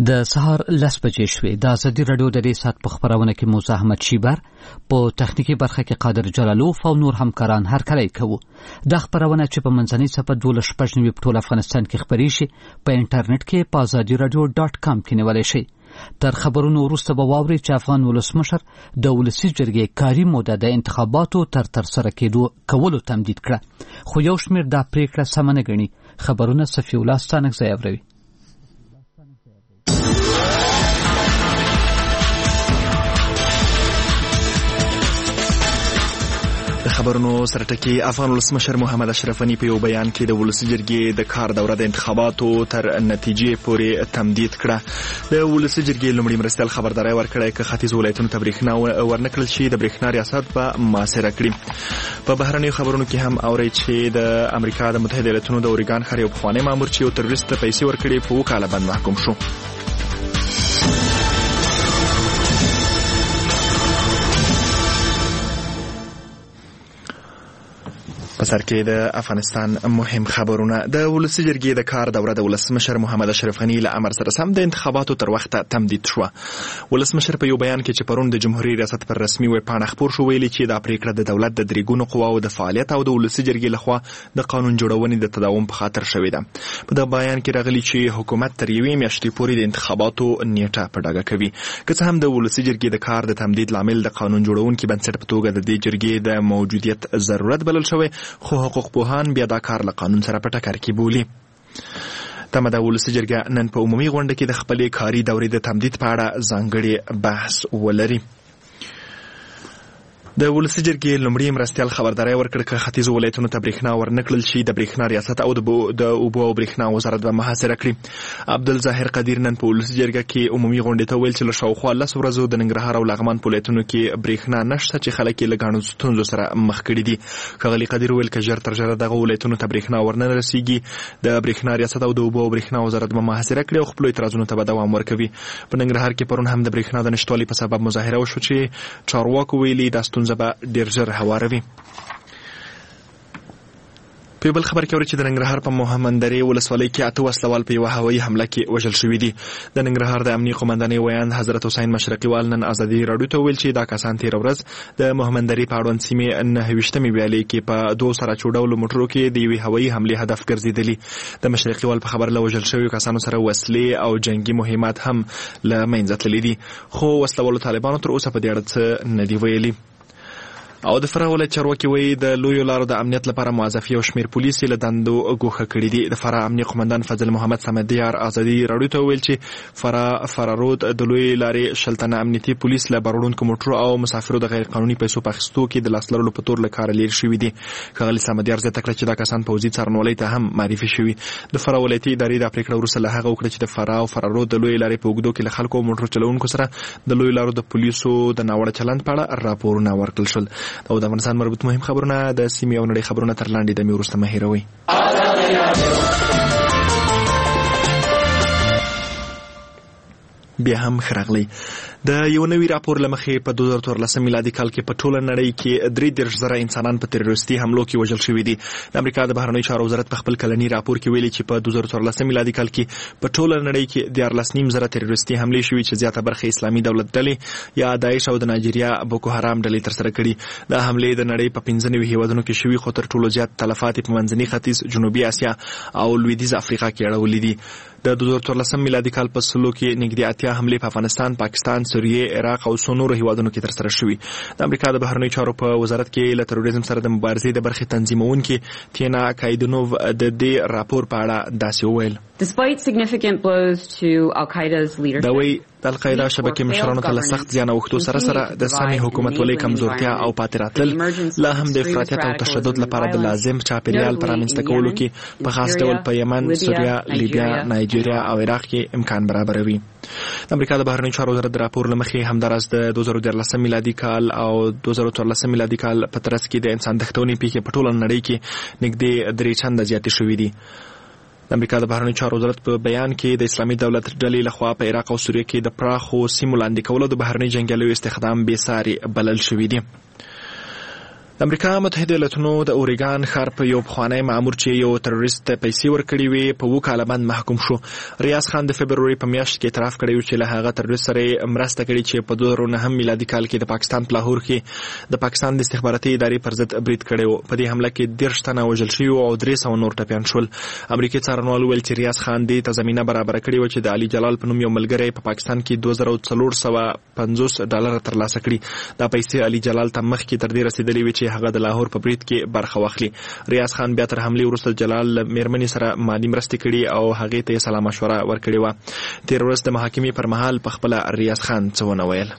د سهار 10 بجې شوې. د ازادي رادیو د دې سات په خبرونه کې موسی احمد شیبر په تخنیکی برخه کې قادر جلالوف او نور همکاران هر کله کوي. د خبرونه چې په منځنۍ صفحه 12 په ټول افغانستان کې خبري شي په انټرنیټ کې په azadiradio.com کې نیولای شي. تر خبرونو وروسته به واوري چې افغان ولسمشر د ولسی جرګې کاري موده د انتخاباتو تر سره کولو تمدید کړه، خو یو شمېر دا پریکړه سم نه ګڼي. خبرونه صفی الله ستانکزی اوري. د خبرونو سره ټکی افغان ولسمشر محمد اشرف غني په یو بیان کې د ولسی جرګې د کار دوره د انتخاباتو تر نتیجې پورې تمدید کړه. د ولسی جرګې لومړی مرستیال خبرداري ورکړه چې ختیځ ولایتونو ته برېښنا ورنکړل شي د برېښنا ریاست په محاصره کړي. په بهرنیو خبرونو کې هم اوري چې د امریکا د متحده ایالاتونو د اورګان ښار یو پخوانی مامور چې یو تروریست ته پیسې ورکړي په 2 کاله باندې محکوم شو. په سر کې د افغانستان مهم خبرونه. د ولسی جرګې د کار دوره د ولسمشر محمد اشرف غني له امر سره سم د انتخاباتو تر وخته تمدید شو. ولسمشر په یو بیان کې چې پرون د جمهوریت ریاست پر رسمي ویب پاڼه خبر شو ویلي چې دا پریکړه د دولت د درېګونو قواو د فعالیت او د ولسی جرګې لخوا د قانون جوړونې د تداوم په خاطر شوې ده. په دا بیان کې راغلي چې حکومت تر یوې میاشتې پورې د انتخاباتو نیټه په ډاګه کوي. که څه هم د ولسی جرګې د کار د تمدید لامل د قانون جوړونکو بنسټ په توګه د دې جرګې د موجودیت ضرورت بلل شوی، خو حقوق پوهان بیا دا کار له قانون سره په ټکر کې بولي. تمه د ولسی جرګه نن په عمومي غونډه کې د خپلې کاري دورې د تمدید په اړه ځانګړي بحث ولري. د ولسی جرګې لومړی مرستیال خبرداري ورکړه چې ختیځ ولایتونو ته برېښنا ورنکړل شي د برېښنا ریاست او د اوبو او برېښنا وزارت به محاصره کړي. عبدالظاهر قدیر نن په ولسی جرګه کې عمومي غونډې ته ویل چې له شاوخوا 10 ورځو د ننګرهار او لغمان په ولایتونو کې برېښنا نشته چې خلک یې له ګڼو ستونزو سره مخ کړي دي. ښاغلي قدیر ویل چې ژر تر ژره دغه ولایتونو ته برېښنا ورنه رسیږي د برېښنا ریاست او د اوبو او برېښنا وزارت به محاصره کړي او خپل اعتراضونو ته به دوام ورکوي. په ننګرهار کې پرون هم د برېښنا د نشټوالي په سبب مظاهره وشو چې چارواکو ویلي دا ستونزه به ډېر هواروي. په بل خبر کې اوري چې د ننګرهار په محمدرې ولسوالۍ کې 8 وسلوال په یو هوایي حمله کې وژل شوي دي. د ننګرهار د امنیي قومندانۍ ویاند حضرت حسین مشرقیوال نن ازادي رادیو ته ویل چې دا کسان تیر ورځ د محمدرې په اړوند سیمې 29مې ویالې کې په 2 سره چوډولو موټرو کې د یوې هوایي حملې هدف ګرځېدلي. د مشرقیوال په خبر له وژل شویو کسانو سره وسلې او جنگي مهمات هم له منځه تللي دي، خو وسلوالو طالبانو تر اوسه په دې اړه څه نه دي ویلي. او د فراه ولایت چارواکي وایي د لویو لارو د امنیت لپاره موظف یو شمېر پولیس له دندو ګوښه کړي دي. د فراه امنیه قومندان فضل محمد صمدیار ازادي رادیو ته ویل چې فراه رود د لوی لارې شلتنه امنیتي پولیس له بارونکو موټرو او مسافرو د غیر قانوني پیسو په اخیستو کې د لاس لرلو په تور له کاره لیر شوي دي. ښاغلي صمدیار زیاته کړه چې دا کسان پوځي څارنوالۍ ته هم معرفي شوي. د فراه ولایتي ادارې دا پریکړه وروسته له هغه وکړه چې د فراه او فراه رود د لوی لارې په اوږدو کې له خلکو او موټرو چلوونکو سره د لوی لارو د پولیسو د ناوړه چلند په اړه راپورونه ورکړل شول. او د افغانستان مربوط مهم خبرونه د سیمې او نړۍ خبرونه تر لاندې د وروسته مه هېروئ. بیا هم خراغلی. د یو نوي راپور لمخې په 2014 میلادي کال کې په ټوله نړۍ کې 33,000 انسانان په تروریستي حملو کې وژل شوي دي. د امریکا د بهرنیو چارو وزارت په خپل کلني راپور کې ویلي چې په 2014 میلادي کال کې په ټوله نړۍ کې 14,500 تروریستي حملې شوي چې زیاته برخه اسلامي دولت ډلې یا داعش او د نایجیریا بوکو حرام ډلې تر سره کړي. دا حملې د نړۍ په 15 هیوادونو کې شوي، خو تر ټولو زیات تلفات په منځني ختیځ، جنوبي اسیا او لویدیځ افریقا کې اړولې دي. د 2014 میلادي کال په سلو کې نږدې 80 حملې په افغانستان، پاکستان، سوریه، عراق او څو نورو هیوادونو کې ترسره شوي. د امریکا د بهرنیو چارو په وزارت کې له تروریزم سره د مبارزې د برخې تنظیمونکي تینا کایدنوف د دې راپور په اړه داسې وویل: Despite significant blows to Al-Qaeda's leadership, د القاعده شبکې مشرانو ته له سخت زیان اوښتو سره سره د سمې حکومتولۍ کمزورتیا او پاتې راتلل لا هم د افراطیت او تشدد لپاره د لازم چاپیریال پر رامنځته کولو کې په خاص ډول په یمن، سوریه، لیبیا، نایجیریا او عراق کې امکان برابروي. د امریکا د بهرنیو چارو وزارت د راپور له مخې همداراز د 2014 میلادي کال او 2014 میلادي کال په ترڅ کې د انسان دښتونې پیښې په ټوله نړۍ کې نږدې 3 چنده زیاتې شوې دي. د امریکا د بهرنیو چارو وزارت په بیان کې د اسلامي دولت ډلې لخوا په عراق او سوریه کې د پراخو سیمو لاندې کولو د بهرني جنګیالیو استخدام بې ساري بلل شوي دي. د امریکا متحده ایالاتونو د اوريګان ښار په یو پخوانی مامور چې یو تروریست پیسې ورکړي وي په 2 کاله باندې محکوم شو. ریاض خان د فبروري په میاشت کې اعتراف کړی چې له هغه تروریست سره مرسته کړې چې په 2009 میلادي کال کې د پاکستان په لاهور کې د پاکستان د استخباراتي ادارې پر ضد برید کړی و. په دې حمله کې 10 تنه وژل شوي او 300 نور ټپیان شول. امریکایي څارنوال ویل چې ریاض خان دې ته زمينه برابر کړې و چې د علي جلال په نوم یو ملګری په پاکستان کې $2450 ترلاسه کړي. دا پیسې علي جلال ته مخکې تر دې رسیدلې وي چې هغه د لاهور په برید کې برخه واخلي. ریاض خان بیا تر حمله وروسته جلال میرمنې سره مالی مرستې کړي او هغه ته سلام مشوره ورکړې و. تیر ورځ د محاکمې پر مهال په خپل ریاض خان څه ونه ویل.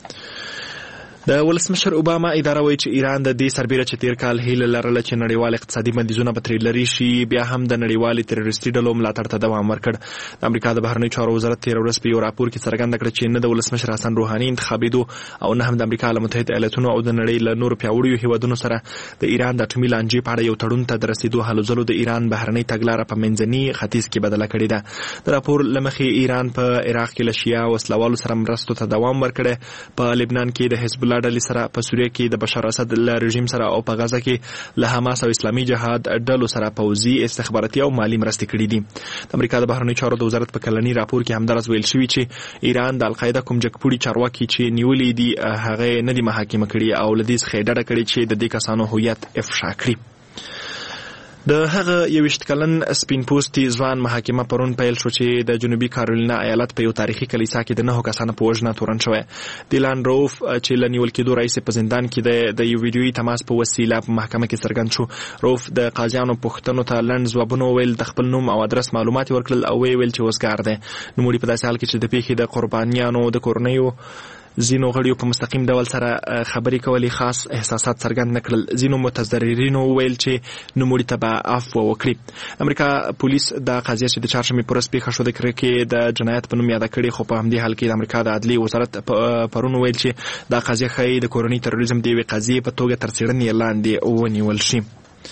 د ولسمشر اوباما اداره وایي چې ایران د دې سربېره چې تیر کال هیله لرله چې نړیوال اقتصادي بندیزونه به ترې لرې شي بیا هم د نړیوالې تروریستي ډلو ملاتړ ته دوام ورکړ. د امریکا د بهرنیو چارو وزارت تیر ورځ په یو راپور کې څرګنده کړه چې نه د ولسمشر حسن روحاني انتخابېدو او نه هم د امریکا له متحده ایالاتونو او د نړۍ له نورو پیاوړیو هیوادونو سره د ایران د اټومي لانجې په اړه یو تړون ته د رسیدو هلو ځلو د ایران بهرنۍ تګلاره په منځني ختیځ کې بدله کړې ده. د راپور له مخې ایران په عراق کې له شیعه وسلوالو سره مرستو ته دوام ورکړی. په لبنان کې د حزب الله ډلې سره، په سوریه کې د بشار اسد له رژیم سره او په غزه کې له حماس او اسلامي جهاد ډلو سره پوځي، استخباراتي او مالی مرستې کړې دي. د امریکا د بهرنیو چارو د وزارت په کلني راپور کې همدارس ویل شوی چې ایران د القاعده کوم جګپوړي چارواکي چې نیولې دي هغه نه دي محاکمه کړي او لدې څخه ډډه کړې چې د دې کسانو هویت افشا کړي. د هغه 21 کلن سپین پوستي ځوان محاکمه پرون پیل شو چې د جنوبي کارولینا ایالت په یو تاریخي کلیسا کې د 9 کسانو په وژنه تورن شوی. دیلان روف چې لنیول کېدو رئیس په زندان کې د یو ویډیويي تماس په وسیله په محکمه کې څرګند شو. روف د قاضیانو پوښتنو ته لنډ ځوابونه ویل، د خپل نوم او ادرس معلومات ورکړل او ویل چې وزګار دی. نوموړي په داسې حال کې چې د پیښې د قربانیانو د کورنیو ځینو غړیو په مستقیم ډول سره خبرې کولې خاص احساسات څرګند نکړل. ځینو متضررینو ویل چې نوموړي ته به عفو وکړي. امریکا پولیس د قضیه چې د چهارشنبې په ورځ پیښه شوه د کرکې د جنایت په نوم یاده کړې، خو په همدې حال کې د امریکا د عدلیې وزارت پرون ویل چې دا قضیه ښایي د کورني تروریزم د یوې قضیې په توګه تر څېړنې لاندې ونیول شي.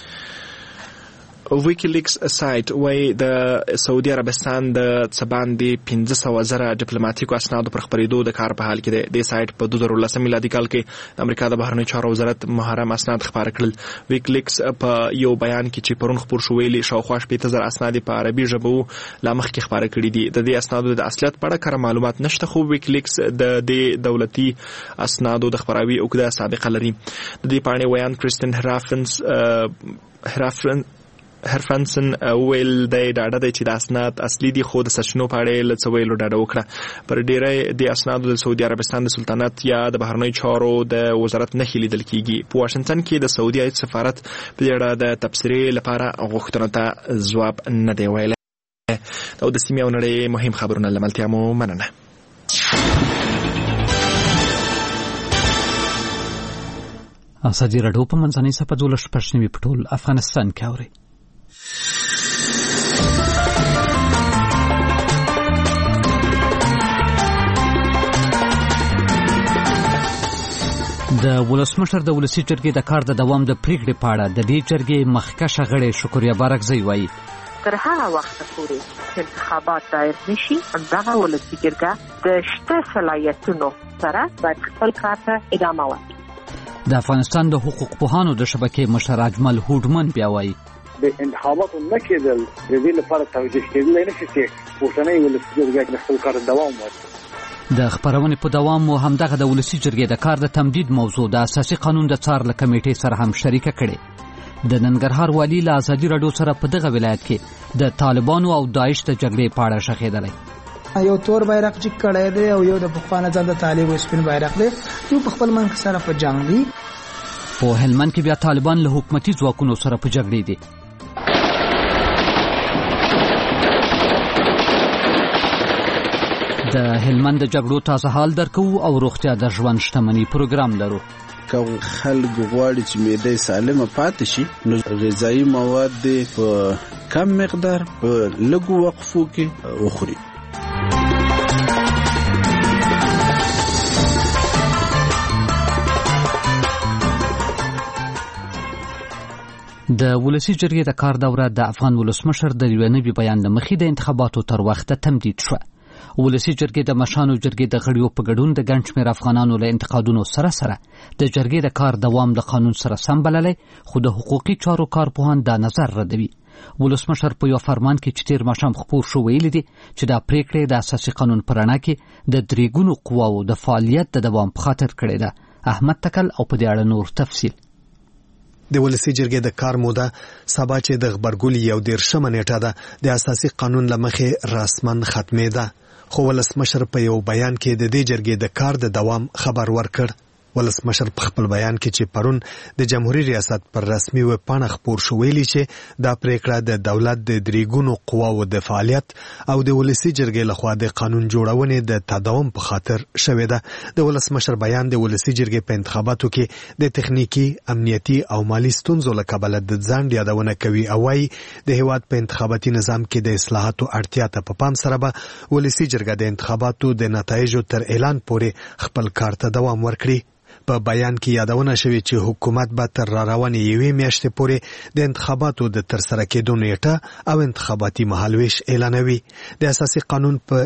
ویکیلیکس سایت وایي د سعودي عربستان د څه باندې 500,000 ډیپلوماټیکو اسنادو پر خپرېدو د کار په حال کې دی. د سایت په 2019 میلادي کال کې د امریکا د بهرنیو چارو وزارت محرم اسناد خپاره کړل. ویکیلیکس په یو بیان کې چې پرون خپور شو ویلي شاوخوا 80,000 اسناد په عربي ژبه لا مخکې خپاره کړي دي. د دې اسنادو د اصلیت په اړه کره معلومات نشته، خو ویکیلیکس د دې دولتي اسنادو د خپراوي اوږده سابقه لري. د دې پاڼې ویان کریستین هرفنسن ویل دی ډاډه دی چې د اسناد اصلي دي، خو د سرچینو په اړه یې له څه ویلو ډاډه وکړه. پر ډیری د اسنادو د سعودي عربستان د سلطنت یا د بهرنیو چارو د وزارت نښې لیدل کیږي. په واشنګټن کې د سعودي عرب سفارت په دې اړه د تبصرې لپاره غوښتنو ته ځواب نه دی ویلی. او د سیمې او نړۍ مهم خبرونه له ملتیا مو مننه. ازادي راډیو په منځنۍ صفحه 12 په ټول افغانستان کې اوري. د ولسمشر د ولسی جرګې د کار د دوام د پریکړې په اړه د دې جرګې مخکښه غړي شکریا بارکزی وایي تر هغه وخت پورې چې انتخابات دایر نشي دغه ولسی جرګه د شته صلاحیتونو سره باید خپل کار ته ادامه ورکړي. د افغانستان د حقوق پوهانو د شبکې مشر اجمل هوډمن بیا وایي د انتخاباتو نه کېدل د دې لپاره توجیه کېدل نه شي چې اوسنۍ ولسی جرګه خپل کار دوام ورکړي. د خبرونې په دوام مو همدغه د ولسی جرګې د کار د تمدید موضوع د اساسي قانون د څار له کمیټې سره هم شریکه کړې. د ننګرهار والی له ازادي راډیو سره په دغه ولایت کې د طالبانو او داعش د جګړې په اړه شخېدلی. یو تور بیرغ چې کړی دی او یو د پخوانه ځان د طالب سپین بیرغ دی، یو په خپل منځ سره په جنگ دی. په هلمند کې بیا طالبان له حکومتي ځواکونو سره په جګړې دي. د هلمند د جګړو تازه حال درکو او روغتیا د ژوند شتمنۍ پروګرام لرو. که خلک غواړي چې معده سالمه پاتې شي نو غذایی مواد په کم مقدار په لږو وقفو کې وخوري. د ولسی جرګې د کار دوره د افغان ولسمشر د یو نوي بیان له مخې د انتخاباتو تر وخته تمدید شوه. ولسی جرګې د مشانو جرګې د غړیو په ګډون د ګڼ شمېر افغانانو له انتقادونو سره د جرګې د کار دوام د قانون سره سم بللی، خو د حقوقي چارو کارپوهان دا نظر ردوي. ولسمشر په یو فرمان کې چې تیر ماښام خپور شو ویلي دي چې دا پریکړه د اساسي قانون پر رڼا کې د درېګونو قواو د فعالیت د دوام په خاطر کړې ده. احمد تکل او په دې اړه نور تفصیل. د ولسی جرګې د کار موده سبا چې د خبرګولي 11 نیټه ده د اساسي قانون لمخې رسمن ختمې ده، خو ولسمشر په یو بیان کې د دې جرګې د کار د دوام خبر ورکړ. ولسمشر په خپل بیان کې چې پرون د جمهوریت ریاست پر رسمي ویب پاڼه خپور شو ویلي چې دا پریکړه د دولت د درېګونو قواو د فعالیت او د ولسی جرګې لخوا د قانون جوړونې د تداوم په خاطر شوې ده. د ولسمشر بیان د ولسی جرګې په انتخاباتو کې د تخنیکی، امنیتي او مالی ستونزو له کبله د ځنډ یادونه کوي او وايي د هیواد په انتخاباتي نظام کې د اصلاحاتو اړتیا ته په پام سره به ولسی جرګه د انتخاباتو د نتایجو تر اعلان پورې خپل کار ته دوام ورکړي. په بیان کې یادونه شوې چې حکومت به تر راروانې یوې میاشتې پورې د انتخاباتو د ترسره کېدو نیټه او انتخاباتي مهالویش اعلانوي. د اساسي قانون په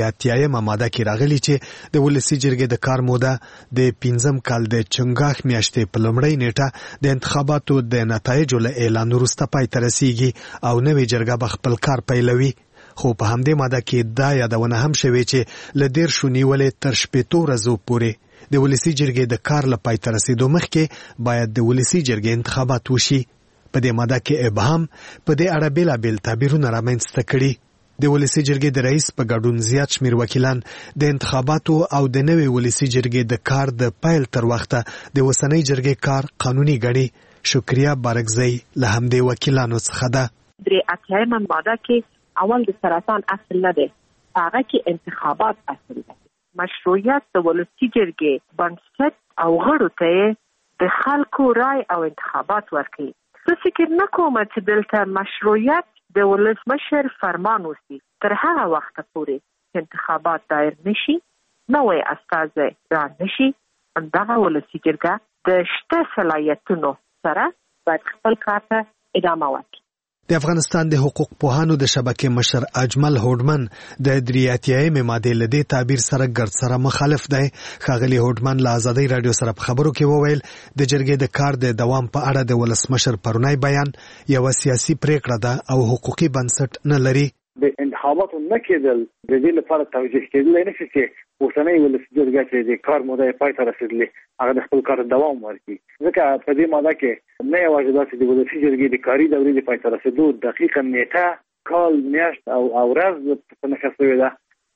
83 ماده کې راغلي چې د ولسی جرګې د کار موده د 15 کال د چنګاښ میاشتې په لومړۍ نیټه د انتخاباتو د نتایجو له اعلان وروسته پای ته رسیږي او نوې جرګه به خپل کار پیلوي. خو په همدې ماده کې دا یادونه هم شوې چې له 10 نیولې تر 15 ورځو پورې د ولسی جرګې د کار لپاره تر رسیدو مخکې باید د ولسی جرګې انتخابات وشي. په دې ماده کې ابهام په دې اړه بېلابېل تعبیرونه رامنځته کړي. د ولسی جرګې د رئیس په ګډون زیات شمېر وکیلان د انتخاباتو او د نوې ولسی جرګې د کار د پیل تر وخته د اوسنۍ جرګې کار قانوني ګڼي. شکریا بارکزی له همدې وکیلانو څخه ده. د 83 ماده کې اول د سرطان اصل نه دی، هغه کې انتخابات اصل دی. مشروعیت د ولسی جرګې بنسټ او غړو ته د خلکو رای او انتخابات ورکړي. څه فکر نه کوم چې دلته مشروعیت د ولسمشر فرمان وسی تر هغه وخت پورې انتخابات دایر نشي، نوې استازي را نشي. دغه ولسی جرګه د شته صلاحیتونو سره باید خپل کار ته ادامه ورکړي. د افغانستان د حقوق پوهانو د شبکې مشر اجمل هوډمن د 83 ماده له دې تعبیر سره ګرد سره مخالف دی. ښاغلي هوډمن له ازادي رادیو سره په خبرو کې وویل د جرګې د کار د دوام په اړه د ولسمشر پرونی بیان یو سیاسي پریکړه ده او حقوقي بنسټ نه لري. د انتخاباتو نه کېدل د دې لپاره توجیه کېدل نه شي چې اوسنۍ ولسی جرګه چې د کار موده پای ته رسیدلې هغه د خپل کار دوام ورکړي. ځکه په دې ماده کې نه یوازې د ولسی جرګې د کاري دورې د پای ته رسیدو دقیقاً نیټه، کال، میاشت او ورځ په نښه شوې ده.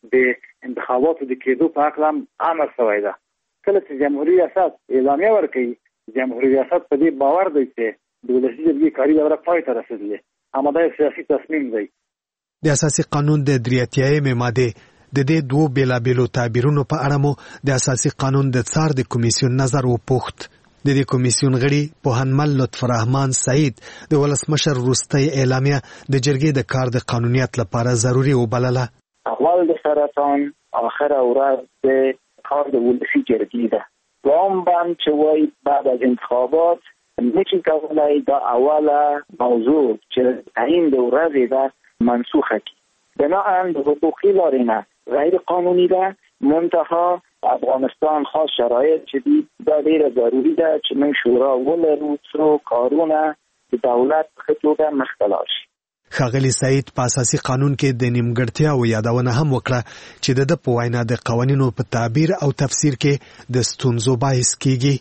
د انتخاباتو د کېدو په اړه هم امر شوی ده. کله چې جمهوریت ریاست اعلامیه ورکړي، جمهوریت ریاست په دې باور دی چې د ولسی جرګې کاري دوره پای ته رسیدلې. همدا سیاسي تصمیم دی. د اساسي قانون د 83 ماده د دې دوه بیلابېلو تعبیرونو په اړه مو د اساسي قانون د څار د کمیسیون نظر وپوښت. د دې کمیسیون غړي پوهنمل لطف الرحمن سعید د ولسمشر وروستۍ اعلامیه د جرګې د کار د قانونیت لپاره ضروري وبلله. اول د سرطان آخر ورځ د کار د ولسی جرګې ده. دوام باندې چې وایي بعد از انتخابات نشي کولای دا اوله موضوع چې این د ورځې ده منسوخه کی. بناهن حقوقی لارینه غیر قانونی ده. منتها افغانستان خاص شرایط شدید دا ډیره ضروری ده چې من شورا ولرو څو کارونه د دولت خطوطه مختلف شي. ښاغلي سعید په اساسي قانون کې د نیمګړتیاو یادونه هم وکړه چې د په وینا د قوانینو په تعبیر او تفسیر کې د ستونزو باعث کیږي.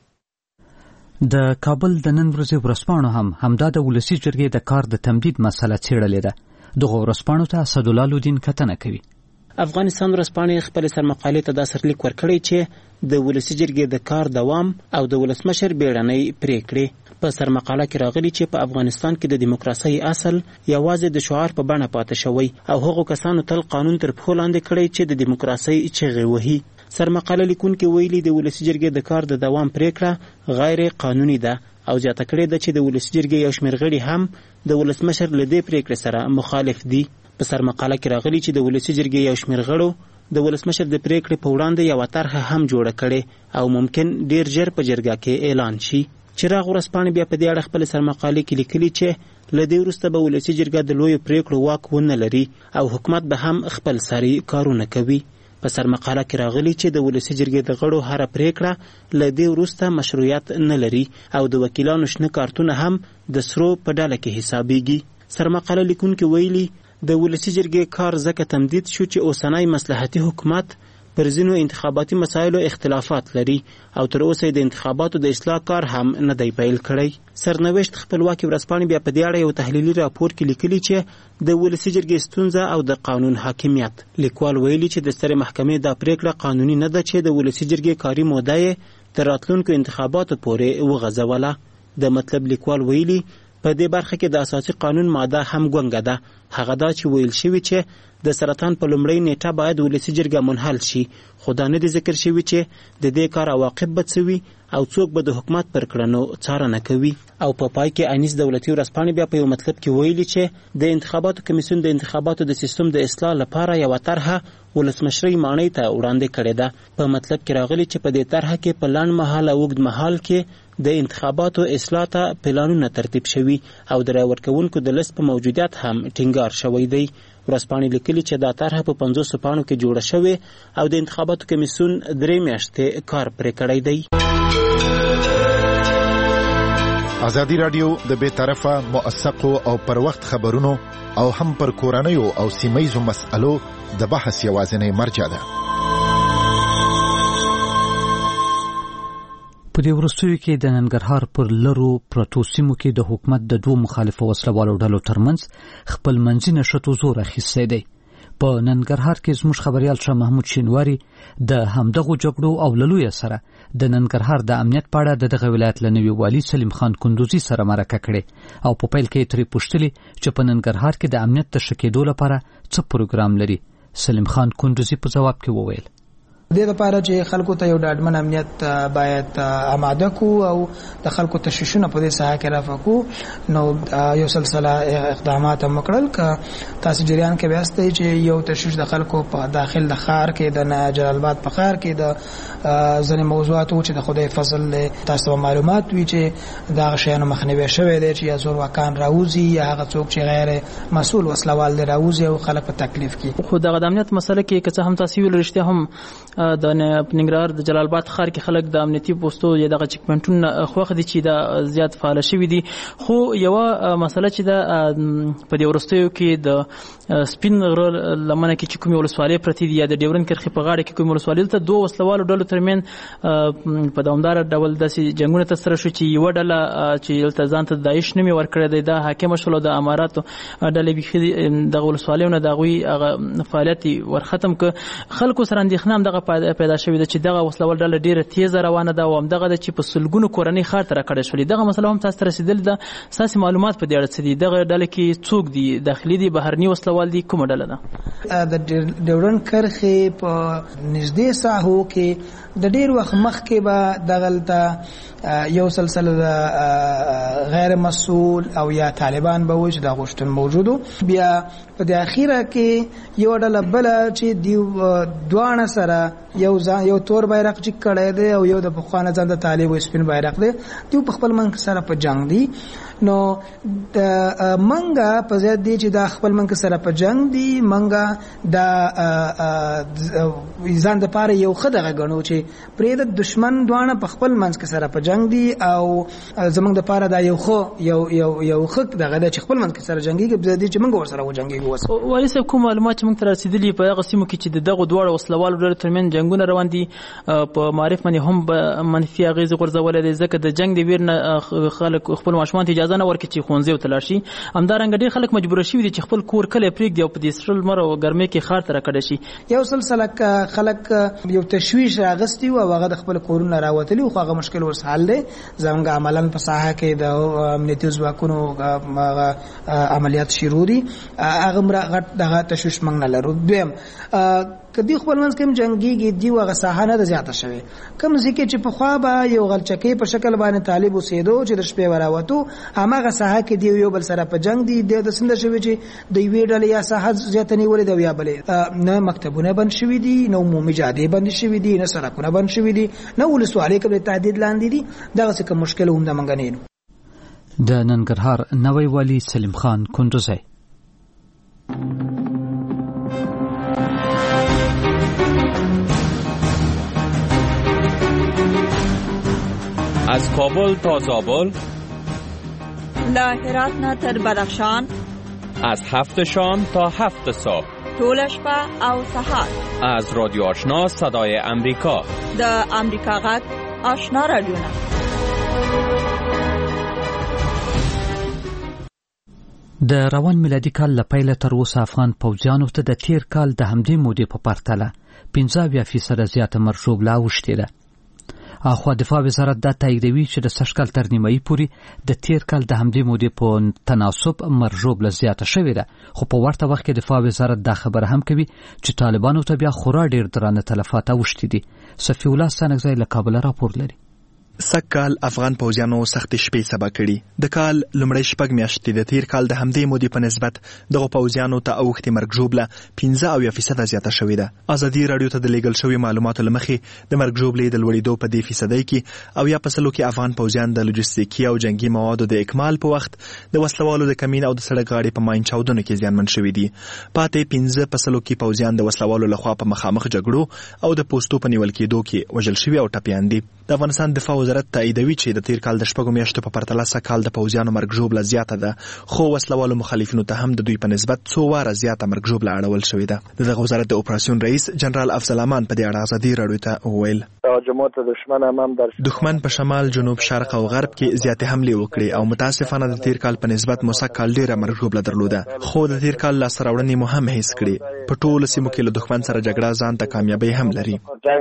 د کابل د نن ورځې ورځپاڼو هم همدا د ولسی جرګې د کار د تمدید مسله څېړلې ده. دغه ورځپاڼو ته اسدالله لودین کتنه کوي. افغانستان ورځپاڼې خپل سرمقالې ته دا سرلیک ورکړی چې د ولسی جرګې د کار دوام او د ولسمشر بیړنۍ پریکړې. په سرمقاله کې راغلي چې په افغانستان کې د دیموکراسۍ اصل یوازې د شعار په بڼه پاتې شوی او هغو کسانو تل قانون تر پښو لاندې کړی چې د دیموکراسۍ چغې وهي. سرمقاله لیکونکي ویلي د ولسی جرګې د کار د دوام پریکړه غیر قانوني ده او زیاته کړې ده چې د ولسی جرګې یو شمېر غړي هم د ولسمشر له دې پریکړې سره مخالف دي. په سرمقاله کې راغلي چې د ولسی جرګې یو شمېر غړو د ولسمشر د پریکړې په وړاندې یو طرحه هم جوړه کړې او ممکن ډیر ژر په جرګه کې اعلان شي. چراغ ورځپاڼې بیا په دې اړه خپل سرمقالې کې لیکلي چې له دې وروسته به ولسي جرګه د لویو پریکړو واک ونه لري او حکومت به هم خپل ساري کارونه کوي. په سرمقاله کې راغلي چې د ولسي جرګې د غړو هره پریکړه له دې وروسته مشروعیت نه لري او د وکیلانو شنه کارتونه هم د سرو په ډله کې حسابېږي. سرمقاله لیکونکي ویلي د ولسي جرګې کار ځکه تمدید شو چې اوسنی مصلحتي حکومت پر ځینو انتخاباتي مسایلو اختلافات لري او تر اوسه د انتخاباتو د اصلاح کار هم نه دی پیل کړی. سرنوشت خپلواکي ورځپاڼې بیا په دې اړه یو تحلیلي راپور کې لیکلي چې د ولسي جرګې ستونزه او د قانون حاکمیت. لیکوال ویلي چې د سترې محکمې دا پریکړه قانوني نه ده چې د ولسي جرګې کاري موده یې تر راتلونکو انتخاباتو پورې وغځوله. د مطلب لیکوال ویلي په دې برخه کې د اساسي قانون ماده هم ګونګه ده. هغه دا چې ویل شوي چې د سرطان په لومړۍ نیټه باید ولسي جرګه منحل شي، خو دا نه دي ذکر شوي چې د دې کار عواقب به څه وي او څوک به د حکومت پر کړنو څارنه کوي. او په پای کې انیس دولتي ورځپاڼې بیا په یو مطلب کې ویلي چې د انتخاباتو کمیسیون د انتخاباتو د سیستم د اصلاح لپاره یوه طرحه ولسمشرۍ ماڼۍ ته وړاندې کړې ده. په مطلب کې راغلي چې په دې طرحه کې په لنډ مهال او اوږد مهال کې د انتخاباتو اصلاح ته پلانونه ترتیب شوي او د رای ورکوونکو د لیست په موجودیت هم ټینګار شوی دی. ورځپاڼې لیکلي چې دا طرحه په 50 پاڼو کې جوړه شوې او د انتخاباتو کمیسیون 3 میاشتې کار پرې کړی دی. ازادي رادیو د بې طرفه موثقو او پر وخت خبرونو او هم پر کورنیو او سیمه‌یزو مسألو د بحث یوازینی مرجع ده. په دې وروستیو کې د ننګرهار پر لرو پرتو سیمو کې د حکومت د دوه مخالفو وسلوالو ډلو ترمنځ خپل منځي نشټو زور اخیستی دی. په ننګرهار کې زموږ خبريال شاه محمود شینواری د همدغو جګړو او للوی سره د ننګرهار د امنیت په اړه دغه ولایت لنوي والی سلیم خان کندوزی سره مرکه کړې او په پیل کې ترې پوښتلي چې په ننګرهار کې د امنیت د ښه کېدو لپاره څه پروګرام لري. سلیم خان کندوزی په جواب کې وویل د دې لپاره چې خلکو ته یو ډاډمن امنیت باید آماده کو او د خلکو تشویشونه په دې ساحه کې رافقو نو یو سلسله اقدامات هم وکړل که تاسو جریان کې بیاستئ چې یو تشویش د خلکو په داخل د ښار کې د جلال آباد په ښار کې د ځینې موضوعاتو چې د خدای فضل تاسو معلومات وي چې دا شیانو مخنیوي شوی دی چې یا زور واکان راوځي یا هغه څوک چې غیر مسؤل وسلوال دی راوځي او خلک په تکلیف کې خو د امنیت مسله کې که څه هم تاسو ویل رښتیا هم د ننګرهار د جلال آباد ښار کې خلک د امنیتي پوسټو یا دغه چک پوینټونو خوښ دي چې دا زیات فعال شوي دي. خو یو مسله چې دا په دې وروستیو کې د سپین غره لمنه کې چې کومې ولسوالۍ پرتې دي یا د ډیورند کرښې په غاړه کې کومې ولسوالۍ دلته دوه وسلوالو ډلو ترمنځ په دوامداره ډول داسې جنګونه ترسره شو چې یوه ډله چې دلته ځان ته داعش نوم یې ورکړی دی دا حاکمه شول د اماراتو ډلې بیخي دغه ولسوالیو نه د هغوی هغه فعالیت ورختم که خلکو سره اندېښنه هم دغه پیدا شوې ده چې دغه وسلوال ډله ډېره تیزه روانه ده او همدغه ده چې په سلګونو کورنۍ ښار ته راکړې شولې. دغه مسله هم تاسو ته رسېدلې ده. ستاسې معلومات په دې اړه څه دي؟ دغه ډله کې څوک دي؟ داخلي دي، بهرني وسلوال دي، کومه ډله ده؟ د ډیورند کرښې په نږدې ساحو کې د ډېر وخت مخکې به دغلته یو سلسله د غیر مسؤل او یا طالبان به وي چې دا غوښتن موجودو. بیا په د اخیره کې یو ډله بله چې دواړه سره یو تور بیرغ چې کړی دی او یو د پخوانه ځان د طالب و سپین بیرغ دی دوی په خپل منځ سره په جنگ دي. نو د منګه په ځای دی چې دا خپل منځ سره په جنگ دي منګه د ځان د پاره یو خدغه غنو چې پرې د دشمن دوانه په خپل منځ سره په جنگ دي او زمونږ د پاره دا یو خو یو خک دغه د خپل منځ سره جنگي کې په ځای دی چې منګه ورسره و جنگي وس. وایي څه کوم معلومات چې موږ ته رسیدلي په هغه سیمو کې چې دغه دواړه وسلوالو ډلو ترمنځ جنگونه روان دي په معرف باندې هم منفي اغېز غورځولې دي ځکه د جنگ د ویر نه خلک خپل ماشومان ته اجازه نه ورکړي چې ښوونځي ته لاړ شي. همدارنګه ډېر خلک مجبور شوي دي چې خپل کور کلی پرېږدي او په دې سره لمر او ګرمۍ کې ښار ته راکډه شي. یو سلسله خلک یو تشویش راغستی او هغه د خپل کورونه راوتلی خو هغه مشکل ورس حل دی. زموږ عملاً په ساحه کې د امنیتي ځواکونو عملیات شروع دي هغه غټ دغه تشویش موږ نه لرو. دویم کدی خپل منځ کې جنگي یادېږي دی وغه ساحه نه زیاته شوه کوم ځکه چې په خوا به یو غلچکی په شکل باندې طالب اوسېدو چې د شپې وراوته هغه ساحه کې دی یو بل سره په جنگ دی د سند شوی چې د وی ډلې یا ساحه زیاته نیولې دی یا بلې نه مکتبونه بند شوی دي نو عمومي جاده بند شوی دي نه سړکونه بند شوی دي نه ولسوالۍ کې تهدید لاندې دي دغه څه مشکل هم د منګنینو د ننګرهار نوی والی سلیم خان کندوزی. از کابل تا زابل، له هرات نه تر بدخشان، از 7 شام تا 7 صبح، طول شپه او سحر، از رادیو آشنا صدای امریکا، د امریکا غږ آشنا رادیو. د روان میلادي کال له پیله تر اوسه افغان پوځیانو ته د تیر کال د همدې مودې په پرتله 15% زیاته مرجوبله اوښتې ده. اخوا دفاع وزارت دا تاییدوي چې د سږ کال تر نیمایي پورې د تیر کال د همدې مودې په تناسب مرجوبله زیاته شوې ده، خو په ورته وخت کې دفاع وزارت دا خبره هم کوي چې طالبانو ته بیا خورا ډیر درانه تلفات اوښتي دي. صفي الله ستانکزی له کابل راپور لري. سږکال افغان پوځیانو سختې شپې سبا کړي. د کال لومړۍ شپږ میاشتې د تیر کال د همدې مودې په نسبت دغه پوځیانو ته اوښتې مرګ ژوبله 15% زیاته شوې ده. ازادي راډیو ته د لیږل شوي معلوماتو له مخې د مرګ ژوبلې د لوړېدو په 10% کې او یا په سلو کې افغان پوځیان د لوجستیکي او جنگي موادو د اکمال په وخت د وسلوالو د کمین او د سړک غاړې په ماین چاودنو کې زیانمن شوي دي. پاتې 15% کې پوځیان د وسلوالو لخوا په مخامخ جګړو او د پوستو په نیول کېدو کې وژل شوي او ټپیان دي. د افغانستان دفاع وزارت تاییدوي چې د تیر کال د شپږو میاشتو په پرتله سږکال د پوځیانو مرګ ژوبله زیاته ده، خو وسلوالو مخالفینو ته هم د دوی په نسبت څو واره زیاته مرګ ژوبله اړول شوې ده. دغه وزارت د اپراسیون رئیس جنرال افضل امان په دې اړه ازادي راډیو ته وویل دښمن په شمال، جنوب، شرق او غرب کې زیاتې حملې وکړې او متاسفانه د تیر کال په نسبت مو سږکال ډیره مرګ ژوبله درلوده، خو د تیر کال لاسته راوړنې مو هم حس کړې. په ټولو سیمو کې له دښمن سره جګړه ځان ته کامیابی هم لري.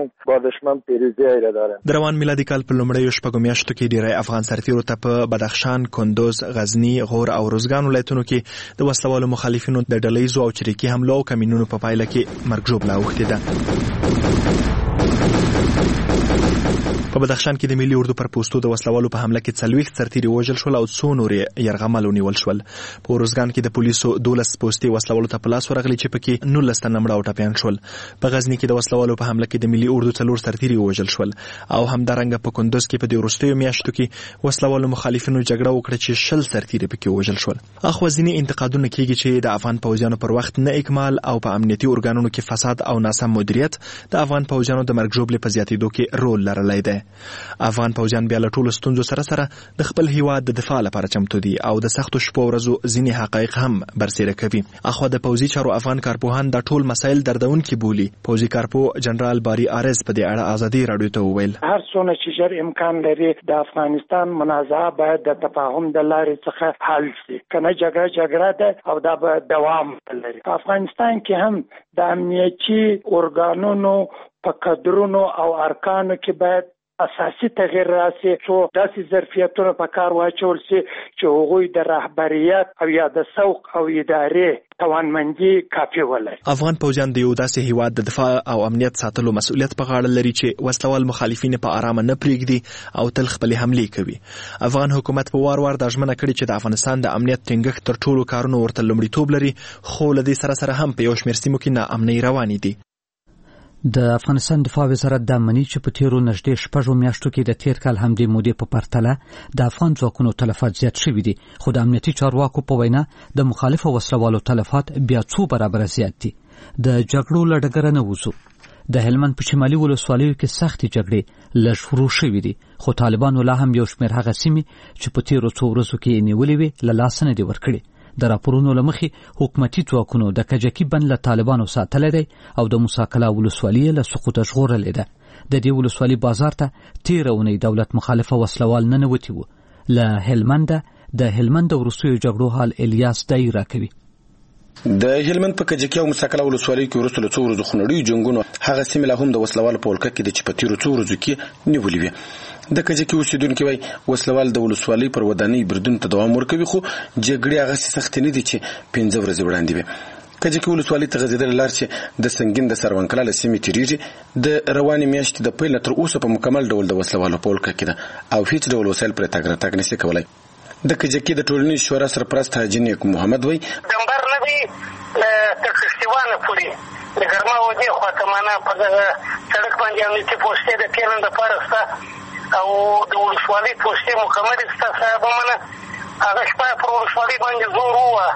د روان میلادي کال په لومړیو شپږو میاشتو کې ډیری افغان سرتیرو ته په بدخشان، کندوز، غزنی، غور او روزګان ولایتونو کې د وسلوالو مخالفینو د ډلهییزو او چریکي حملو او کمینونو په پایله کې مرګ ژوبله اوښتې ده. په بدخشان کې د ملي اردو پر پوستو د وسلوالو په حمله کې 40 سرتیري وژل شول او څو نورې یرغمل ونیول شول. په روزګان کې د پولیسو 12 پوستې وسلوالو ته په لاس ورغلي چې پکې 19 تنه مړه او ټپیان شول. په غزنی کې د وسلوالو په حمله کې د ملي اردو 4 سرتیري وژل شول او همدارنګه په کندوز کې په دې وروستیو میاشتو کې وسلوالو مخالفینو جګړه وکړه چې 20 سرتیري پکې وژل شول. اخو ځینې انتقادونه کېږي چې د افغان پوځیانو پر وخت نه اکمال او په امنیتي ارګانونو کې فساد او ناسم مدیریت د افغان پوځیانو د مرګ ژوبلې په زیاتېدو کې رول لرلی دی. افغان پوځیان بیا له ټولو ستونزو سره د خپل هیواد د دفاع لپاره چمتو دي او د سختو شپو ورځو ځینې حقایق هم برسېره کوي. اخو د پوځي چارو افغان کارپوهان دا ټول مسایل دردونکي بولي. پوځي کارپوه جنرال باری آرز په دې اړه ازادي راډیو ته وویل هر څونه چې ژر امکان لري د افغانستان منازعه باید د تفاهم د لارې څخه حل شي، کنه جګړه ده او دا به دوام لري. په افغانستان کې هم د امنیتي ارګانونو په کادرونو او ارکانو کې باید اساسي تغییر راسي، څو داسې ظرفیتونه په کار واچول شي چې هغوی د رهبریت او یا د سوق او ادارې توانمندي کافي ولري. افغان پوځیان د یو داسې هیواد د دفاع او امنیت ساتلو مسؤلیت په غاړه لري چې وسلوال مخالفین په آرامه نه پرېږدي او تل خپل حملې کوي. افغان حکومت په وار دا ژمنه کړې چې د افغانستان د امنیت ټینګښت تر ټولو کارونو ورته لومړیتوب لري، خو له دې سره هم په یو شمېر سیمو کې ناامنۍ روانې دي. د افغانستان دفاع وزارت د منی چې په تیرو نږدې شپږو میاشتو کې د تیر کال همدې مودې په پرتله د افغان ځواکونو تلفات زیات شوي دي، خو د امنیتي چارواکو په وینا د مخالفو وسلوالو تلفات بیا څو برابره زیات دي. د جګړو له ډګره نه وځو. د هلمند په شمالي ولسوالیو کې سختې جګړې لږ شروع شوې دي، خو طالبانو لا هم یو شمېر هغه سیمې چې په تیرو څو ورځو کې نیولې وې له لاسه نه دي ورکړې. د راپورونو له مخې حکومتي ځواکونو د کجکي بند له طالبانو ساتلی دی او د موسی ولسوالي له سقوطه ژغورلې ده. د دې ولسوالي بازار ته تیره اونۍ دولت مخالفه وسلوال ننوتي وو. له هلمنده د هلمند وروستیو جګړو حال الیاس دای راکوي. د هلمند په کجکي او مسکله ولسوالۍ کې وروسته له څو ورځو خونړیو جنګونو هغه سیمې لا هم د وسلوالو په ولکه کې د چې په تیرو څو ورځو کې نیولې وې. د کجکي اوسیدونکي وایي وسلوال د ولسوالۍ پر ودانۍ بریدونو ته دوام ورکوي، خو جګړې هغسې سختې نه دي چې 15 ورځې وړاندې وې. کجکي ولسوالۍ ته غځېدل لار چې د سنگین د سرونکلا له سیمې تیریږي د رواني میاشتې د پیل تر اوسه په مکمل ډول د وسلوالو په ولکه کې ده او هیڅ ډول وسایل پر تګ نشي کولای. د کجکي د ټولنیز شورا سرپرست حاجي نیک محمد وای دمبر لدی تر کشتیوانه پوری د ګرما ودی خاطمانه په سړک باندې امنیتي پوسټې د تیرن د پارسته او د ولسوالۍ پوسټې مکمل است صاحب منه هغه شپه پر ولسوالۍ باندې زور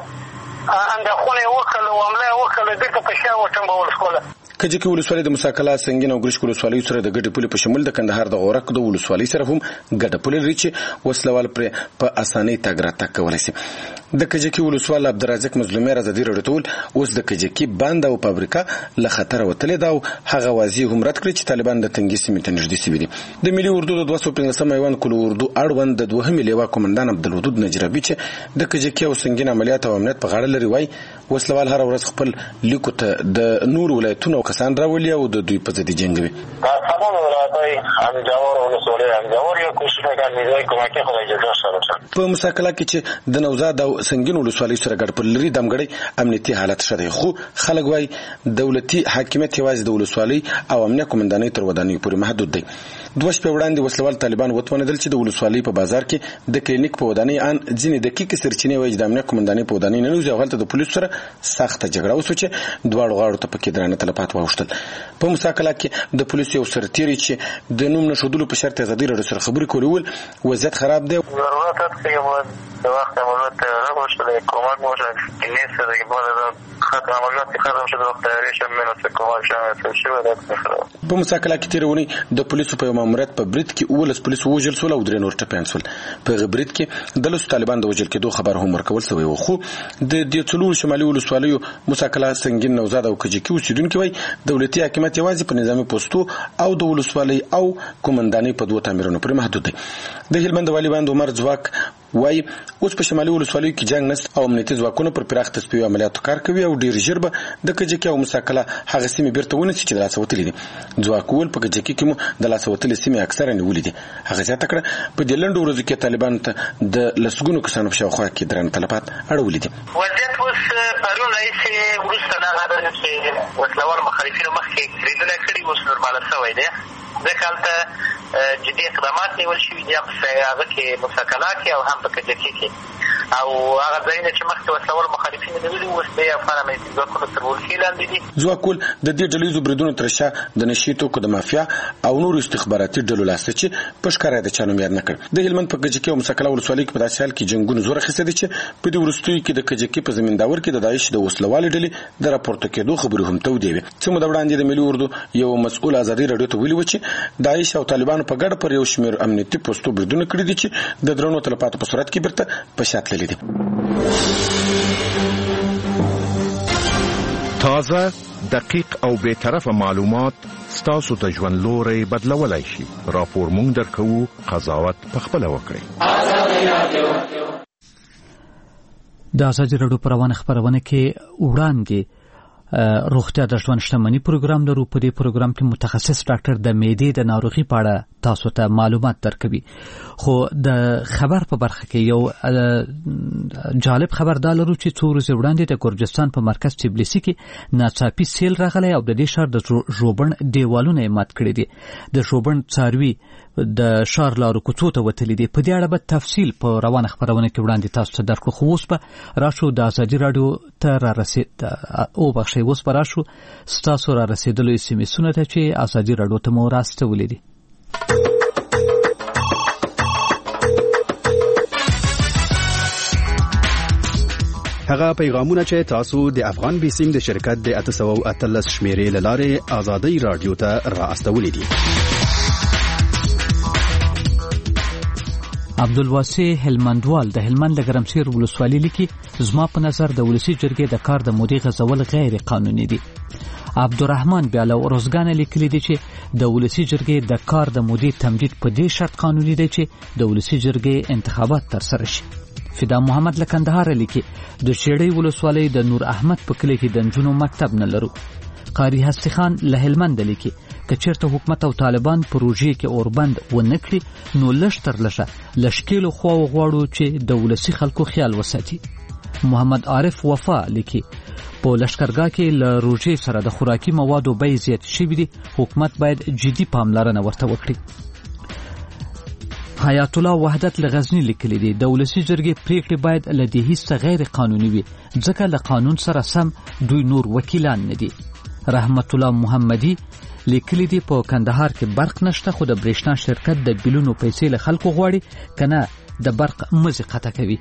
وو اندخونه وکړه او عمله وکړه د په شاو ټمبول سکوله. کجکي ولسوالۍ د مساکلا سنگین او ګرشک ولسوالۍ سره د ګډ پولې په شمول د کندهار د غورک د ولسوالۍ سره هم ګډ پولې لري چې وسلوال پر په اسانۍ تګ راتګ کولای شي. د کجکي ولسوال عبدالرزاق مظلومي رضی رډټول اوس د کجکي باند او فابریکا له خطر وتلې دا او هغه واضح هم رد کړی چې طالبان د تنګي سیمې ته نږدې سوي دي. د ملي اردو د 215 ایوان کلو اردو اړوند د دوهمې لیوا کمانډان عبدالودود نجربي چې د کجکي او سنگین عملیات او امنیت په غاړه لري وای وسلوال هر ورځ خپل لیکو ته د نور ولایتونو کسان راولي او د دوی په ضد جنګوي. تمام ولایتای انجاور ولسوالۍ انجاور یو کوشش وکړ نیوي کومه خدای جل شانه په مساکلا کې چې د نوزاد او سنگین ولسوالۍ سره ګډ پر لري دمګړی امنیتي حالت شته خو خلک وای دولتي حاکمیت یوازې د ولسوالۍ او امنیه کمانډانۍ تر ودانۍ پورې محدود دی. دوه شپې وړاندې وسلوال طالبان وتوانېدل چې د ولسوالۍ په بازار کې د کلینیک په ودانۍ ان ځینې دقیقې سرچینې وایي د امنیه کمانډانۍ په ودانۍ نه نوځي او هلته د پولیسو سره سخته جګړه وسوه چې دواړو غاړو ته پکې درانه تلفات واوښتل. په مساکلا کې د پولیسو یو سرتیری چې د نوم نښودلو په شرط ازادي راډیو سره خبرې کولې ول وضعیت خراب دی. ضرورت د وخت عملیات رغو شده کمک باشه که نیست دیگه بعد خط عملیات ختم شده وقت تیاریش منو کمک شامل شده بخره. په مساکلا کې تیرونی د پولیسو په ماموریت په برید کې اولس پولیسو وژل شول او درې نور ټپیان شول. په غبرید کې د لوس طالبان د وژل کېدو خبر هم ورکول شوی و خو د دې څلور شمالي ولسوالیو مساکلا سنگین نوزاد او کجکي اوسیدونکو وای دولتي حکومت یوازې په نظامی پوسټو او د ولسوالۍ او کمانډانۍ په دوه تعمیرونو پورې محدود دی. د هلمند والی باندې عمر ځواک وای اوس په شمالي ولسوالیو کې جنگ نشته او امنیتي ځواکونه پر پراخ تصفیه عملیاتو کار کوي او ډیر ژر به د کجکي او مساکلا هغه سیمې بیرته ونیسي چې د لاس وتلې دي. ځواک ول په کجکي کې مو د لاس وتلې سیمې اکثره نیولې دي. هغه ځکه کړه په دې لنډو ورځو کې طالبان ته د لسګونو کسانو په شاوخوا کې درن تلفات اړولې دي. وضعیت اوس پرون راځي ورسته دا غواړي چې وسلوال مخالفینو مخکې ریډونه کړي اوس نورمال شوی دی. ځکه هلته جدي اقدامات نیول شوي دي هم په هغه کې مساکلا کې او هم په کجکي کې او هغه ځایونه چې مخکې وسلوال مخالفین نیولي اوس د افغان امنیتي ځواکونو تر ولکې لاندې دي. ځواک ول د دې ډلهییزو بریدونو تر شا د نشي توکو د مافیا او نورو استخباراتي ډلو لاس چې په ښکاره د چا نوم یاد نه کړ. د هلمند په کجکي او مساکلا ولسوالۍ کې په داسې حال کې جنګونه زور اخیستی دي چې په دې وروستیو کې د کجکي په زمینداور کې د داعش د وسلوالې ډلې د راپورته کېدو خبرې هم تودې وې. څه موده وړاندې د ملي اردو یو مسؤل ازادي راډیو ته ویلي و چې داعش او طالبانو په ګډه پر یو شمېر امنیتي پوسټو بریدونه کړي دي چې د درنو تلفاتو په صورت کې بیرته په شا تللي دي. تازه دقیق او بے طرفه معلومات ستاسو ته ژوند لوري بدلولای شي. راپور مونږ درکو قضاوت په خپل وکړئ. د ازادي راډیو پر روانه خبرونه کې وړاندې روغتیا د ژوند شتمنۍ پروګرام لرو. په دې پروګرام کې متخصص ډاکټر د معدې د ناروغي په اړه تاسو ته معلومات درکوي. خو د خبر په برخه کې یو جالب خبر دا لرو چې څو ورځې وړاندې د ګرجستان په مرکز تبلیسي کې ناڅاپي سیل راغلی او د دې ښار د ژوبڼ دیوالونه یې مات کړي دي. د ژوبڼ څاروي د ښار لارو کوڅو ته وتلي دي. په دې اړه به تفصیل په روانه خبرونه کې وړاندې تاسو ته درکړو. خو اوس به راشو د ازادي راډیو ته رارسېد او بخښئ اوس به راشو ستاسو رارسېدلو اس ام اسونه ته چې ازادي راډیو ته مو راستولي دي. هغه پیغامونه چې تاسو د افغان بیسینګ د شرکت د 813 شمیرې لاره ازادي رادیو ته راستولي دي. عبدالواسع هلمندوال د هلمند د ګرمسیر ولسوالۍ لیکي زما په نظر د ولسی جرګې د کار د مودې غزول غیر قانوني دي. عبدالرحمن بیاله ورزګان لیکلي دي چې د ولسی جرګې د کار د مودې تمدید په دې شرط قانوني دی چې د ولسی جرګې انتخابات تر سره شي. فدا محمد لکندهار لیکي د شیړی ولسوالۍ د نور احمد په کلی کې د نجونو مکتب نه لرو. قاری هستی خان له هلمند لیکي که چیرته حکومت او طالبان پروژې کې اوربند ونکړي نو لږ تر لږه لشکېلو خوا وغواړو چې د ولسی خلکو خیال وساتي. محمد عارف وفا لیکي په لشکرګاه کې له روژې سره د خوراکي موادو بیې زیات شوي دي، حکومت باید جدي پاملرنه ورته وکړي. حیات الله وحدت له غزنی لیکلي دي د ولسي جرګې پریکړې باید له دې هیڅ غیر قانوني وي، ځکه له قانون سره سم دوی نور وکیلان نه دي. رحمت الله محمدي لیکلي دي په کندهار کې برق نشته، خو د برېښنا شرکت د بیلونو پیسې له خلکو غواړي، کنه د برق مزي قطع کوي.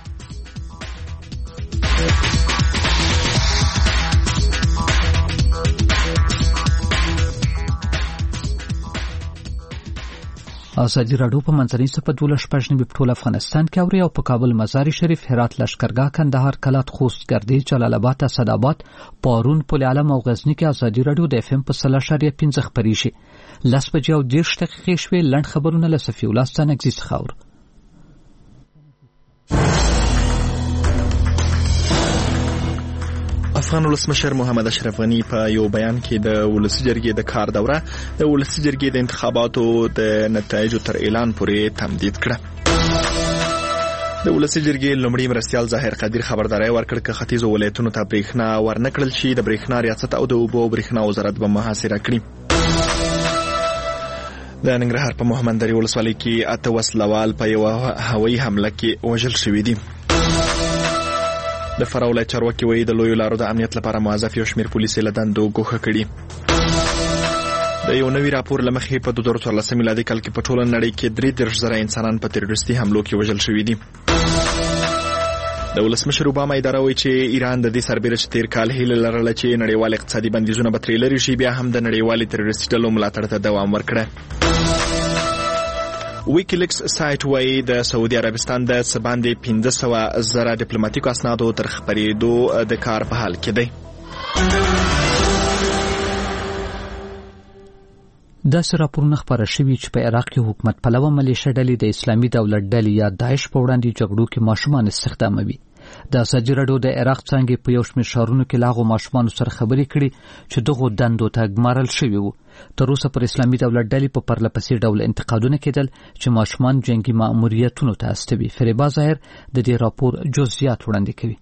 ازادي راډیو په منځنۍ صفحه 12 په ټول افغانستان کې اوري او په کابل، مزار شریف، هرات، لشکرګاه، کندهار، کلات، خوست، ګردیز، جلال آباد، اسداباد، پارون، پل علم او غزنی کې ازادي راډیو د FM په 3.15 خبري شي. 10 بجې او 10 دقیقې شوي. لنډ خبرونه له صفي الله ستانګزي څخه اورو. افغان ولسمشر محمد اشرف غنی په یو بیان کې د ولسي جرګې د کار دوره د ولسي جرګې د انتخاباتو د نتایجو تر اعلان پورې تمدید کړه. د ولسي جرګې لومړی مرستیال ظاهر قادر خبرداري ورکړه چې ختیځو ولایتونو ته برېښنا ورنکړل شي. د برېښنا ریاست او د اوبو برېښنا وزارت به محاصره کړي. د ننګرهار په محمدري ولسوالۍ کې 8 وسلوال په یو هوایي حمله کې وژل شوي دي. د فراه ولایت چارواکي وایي د لویو لارو د امنیت لپاره موظف یو شمېر پولیسو له دندو ګوښه کړي. د یو نوي راپور له مخې په 2014 میلادي کال کې په ټوله نړۍ کې 33,000 انسانان په تروریستي حملو کې وژل شوي دي. د ولسمشر اوباما اداره وایي چې ایران د دې سربېره چې تیر کال هیله لرله چې نړیوال اقتصادي بندیزونه به ترې لرې شي، بیا هم د نړیوالې تروریستي ډلو ملاتړ ته دوام ورکړی. ویکیلیکس سایت وایي د سعودي عربستان د باندې 500,000 ډیپلوماټیکو اسنادو تر خپرېدو د کار په حال کې دی. داسې راپورونه خپاره شوي چې په عراق کې حکومت پلوه ملیشه ډلې د اسلامي دولت ډلې یا داعش په وړاندې جګړو کې ماشومان استخداموي. د ازادي راډیو د عراق څنګه په یو شمېر ښارونو کې لاغو ماشومانو سره خبرې کړي چې دغو دندو ته ګمارل شوي وو. تر اوسه پر اسلامي دولت ډلې په پرلپسې ډول انتقادونه کېدل چې ماشومان جنگي ماموریتونو ته استوي. فریبا ظاهر د دې راپور جزئیات وړاندې کوي.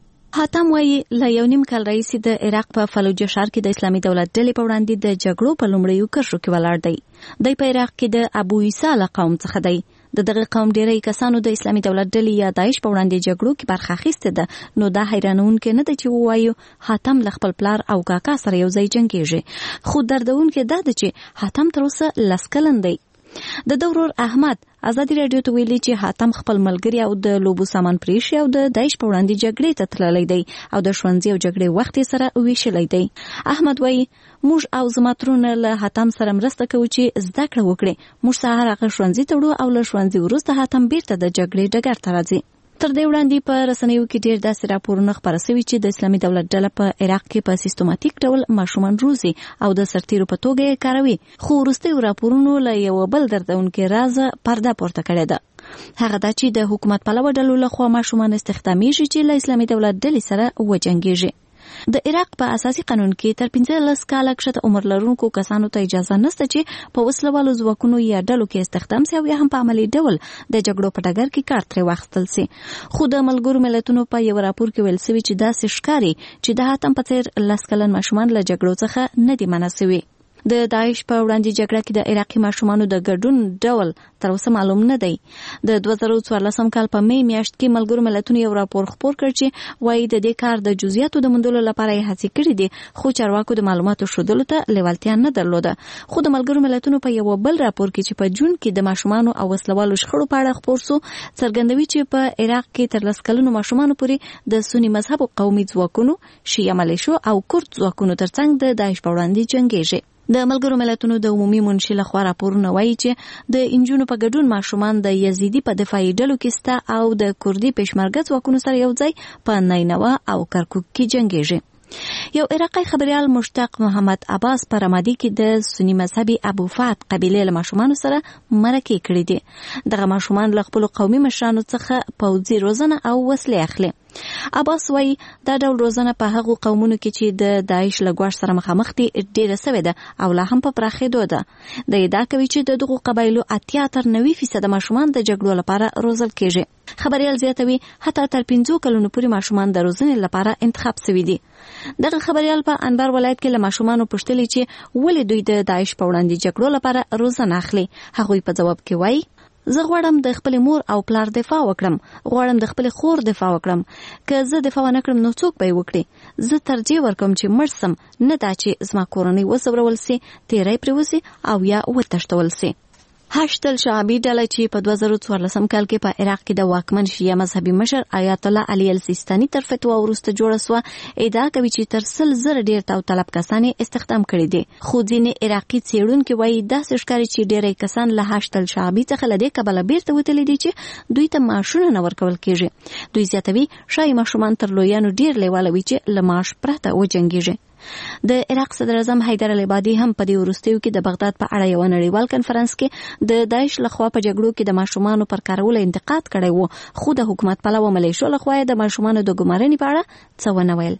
حاتم وایي له یو نیم کال راهیسې د عراق په فلوجه ښار کې د اسلامي دولت ډلې په وړاندې د جګړو په لومړیو کرښو کې ولاړ دی. دی په عراق کې د ابو عیسی له قوم څخه دی. د دغه قوم ډیری کسانو د اسلامي دولت ډلې یا داعش په وړاندې جګړو کې برخه اخیستې ده. نو دا حیرانونکې نه ده چې ووایو حاتم له خپل پلار او کاکا سره یو ځای جنګیږي. خو دردونکې دا ده چې حاتم تر اوسه 10 کلن دی. د ورور احمد ازادي راډیو ته ویلي چې حاتم خپل ملګری او د لوبو سامان پریښی او د داعش په وړاندې جګړې ته تللی دی او د ښوونځي او جګړې وخت سره ویشلی دی. احمد وایي موږ او زما ترونه له حاتم سره مرسته کوو چې زده کړه وکړي. موږ سهار هغه ښوونځي ته وړو او له ښوونځي وروسته حاتم بیرته د جګړې ډګر ته راځي. تر دې وړاندې په رسنیو کې ډېر داسې راپورونه خپاره شوي چې د اسلامي دولت ډله په عراق کې په سیستماتیک ډول ماشومان روزي او د سرتیرو په توګه یې کاروي. خو وروستیو راپورونو له یو بل دردونکي راز پرده پورته کړې ده. هغه دا چې د حکومت پلوه ډلو لخوا ماشومان استخدامیږي چې له اسلامي دولت ډلې سره وجنګیږي. د عراق په اساسي قانون کې تر 15 کاله کښته عمر لرونکو کسانو ته اجازه نشته چې په وسلوالو ځواکونو یا ډلو کې استخدام شي او یا هم په عملي ډول د جګړو په ډګر کې کار ترې واخیستل شي. خو د ملګرو ملتونو په یو راپور کې ویل شوي چې داسې ښکاري چې د حاتم په څېر 10 کلن ماشومان له جګړو څخه نه دي منع شوي. د داعش په وړاندې جګړه کې د عراقي ماشومانو د ګډون ډول تر اوسه معلوم نه دی. د 2014 کال په می میاشت کې ملګرو ملتونو یو راپور خپور کړ چې وایي د دې کار د جزئیاتو د موندلو لپاره یې هڅې کړې دي، خو چارواکو د معلوماتو ښودلو ته لیوالتیا نه درلوده. خو د ملګرو ملتونو په یو بل راپور کې چې په جون کې د ماشومانو او وسلوالو شخړو په اړه خپور شو څرګندوي چې په عراق کې تر 10 کلونو ماشومانو پورې د سنی مذهب او قومي ځواکونو، شیعه ملیشو او کورد ځواکونو ترڅنګ د داعش په وړاندې جنګیږي. د ملګرو ملتونو د عمومي منشي لخوا راپورونه وایي چې د انجونو په ګډون ماشومان د یزیدي په دفاعي ډلو کې سته او د کردي پېشمرګه ځواکونو سره یو ځای په نینوا او کرکوک کې جنګیږي. یو عراقي خبريال مشتاق محمد عباس په رمادي کې د سنی مذهبي ابو فات قبيله له ماشومان سره مرکه کړې دي. دغه ماشومان له خپل قومي مشرانو څخه پوځي روزنه او وسلې اخلي. عباس وایي دا ډول روزنه په هغو قومونو کې چې د داعش له ګواښ سره مخامخ دي ډېره سوې ده او لا هم په پراخېدو ده. د ادعا کوي چې د دغو قبایلو 80-90% ماشومان د جګړو لپاره روزل کېږي. خبريال زیاتوي حتی تر 5 کلونو پورې ماشومان د روزنې لپاره انتخاب شوي دي. دغه خبريال په انبار ولایت کې له ماشومانو پوښتلي چې ولې دوی د داعش په وړاندې جګړو لپاره روزنه اخلي. هغوی په جواب کې وایي زه غواړم د خپل مور او پلار دفاع وکړم، غواړم د خپل خور دفاع وکړم. که زه دفاع ونه کړم نو څوک به یې وکړي؟ زه ترجیح ورکوم چې مړ سم، نه دا چې زما کورنۍ وځورول سي، تیری پرې وسي او یا وتښتول سي. هشت الشعبي ډله چې په 2014 کال کې په عراق کې د واکمن شیعه مذهبي مشر آیت الله علي السیستاني تر فتوا وروسته جوړه سوه، ادعا کوي چې تر 100,000 ډېر داوطلب کسان استخدام کړي دي. خو ځینې عراقي څېړونکي وایي داسې ښکاري چې ډېری کسان له هشت الشعبي څخه له دې کبله بیرته وتلي دي چې دوی ته معاشونه نه ورکول کېږي. دوی زیاتوي ښایي ماشومان تر لویانو ډېر لیواله وي چې له معاش پرته وجنګېږي. د عراق صدر اعظم حیدر العبادي هم په دې وروستیو کې د بغداد په اړه یو نړیوال کنفرانس کې د داعش لخوا په جګړو کې د ماشومانو پر کارولو انتقاد کړی و، خو د حکومت پلوه ملیشو لخوا د ماشومانو د ګمارنې په اړه څه ونه ویل.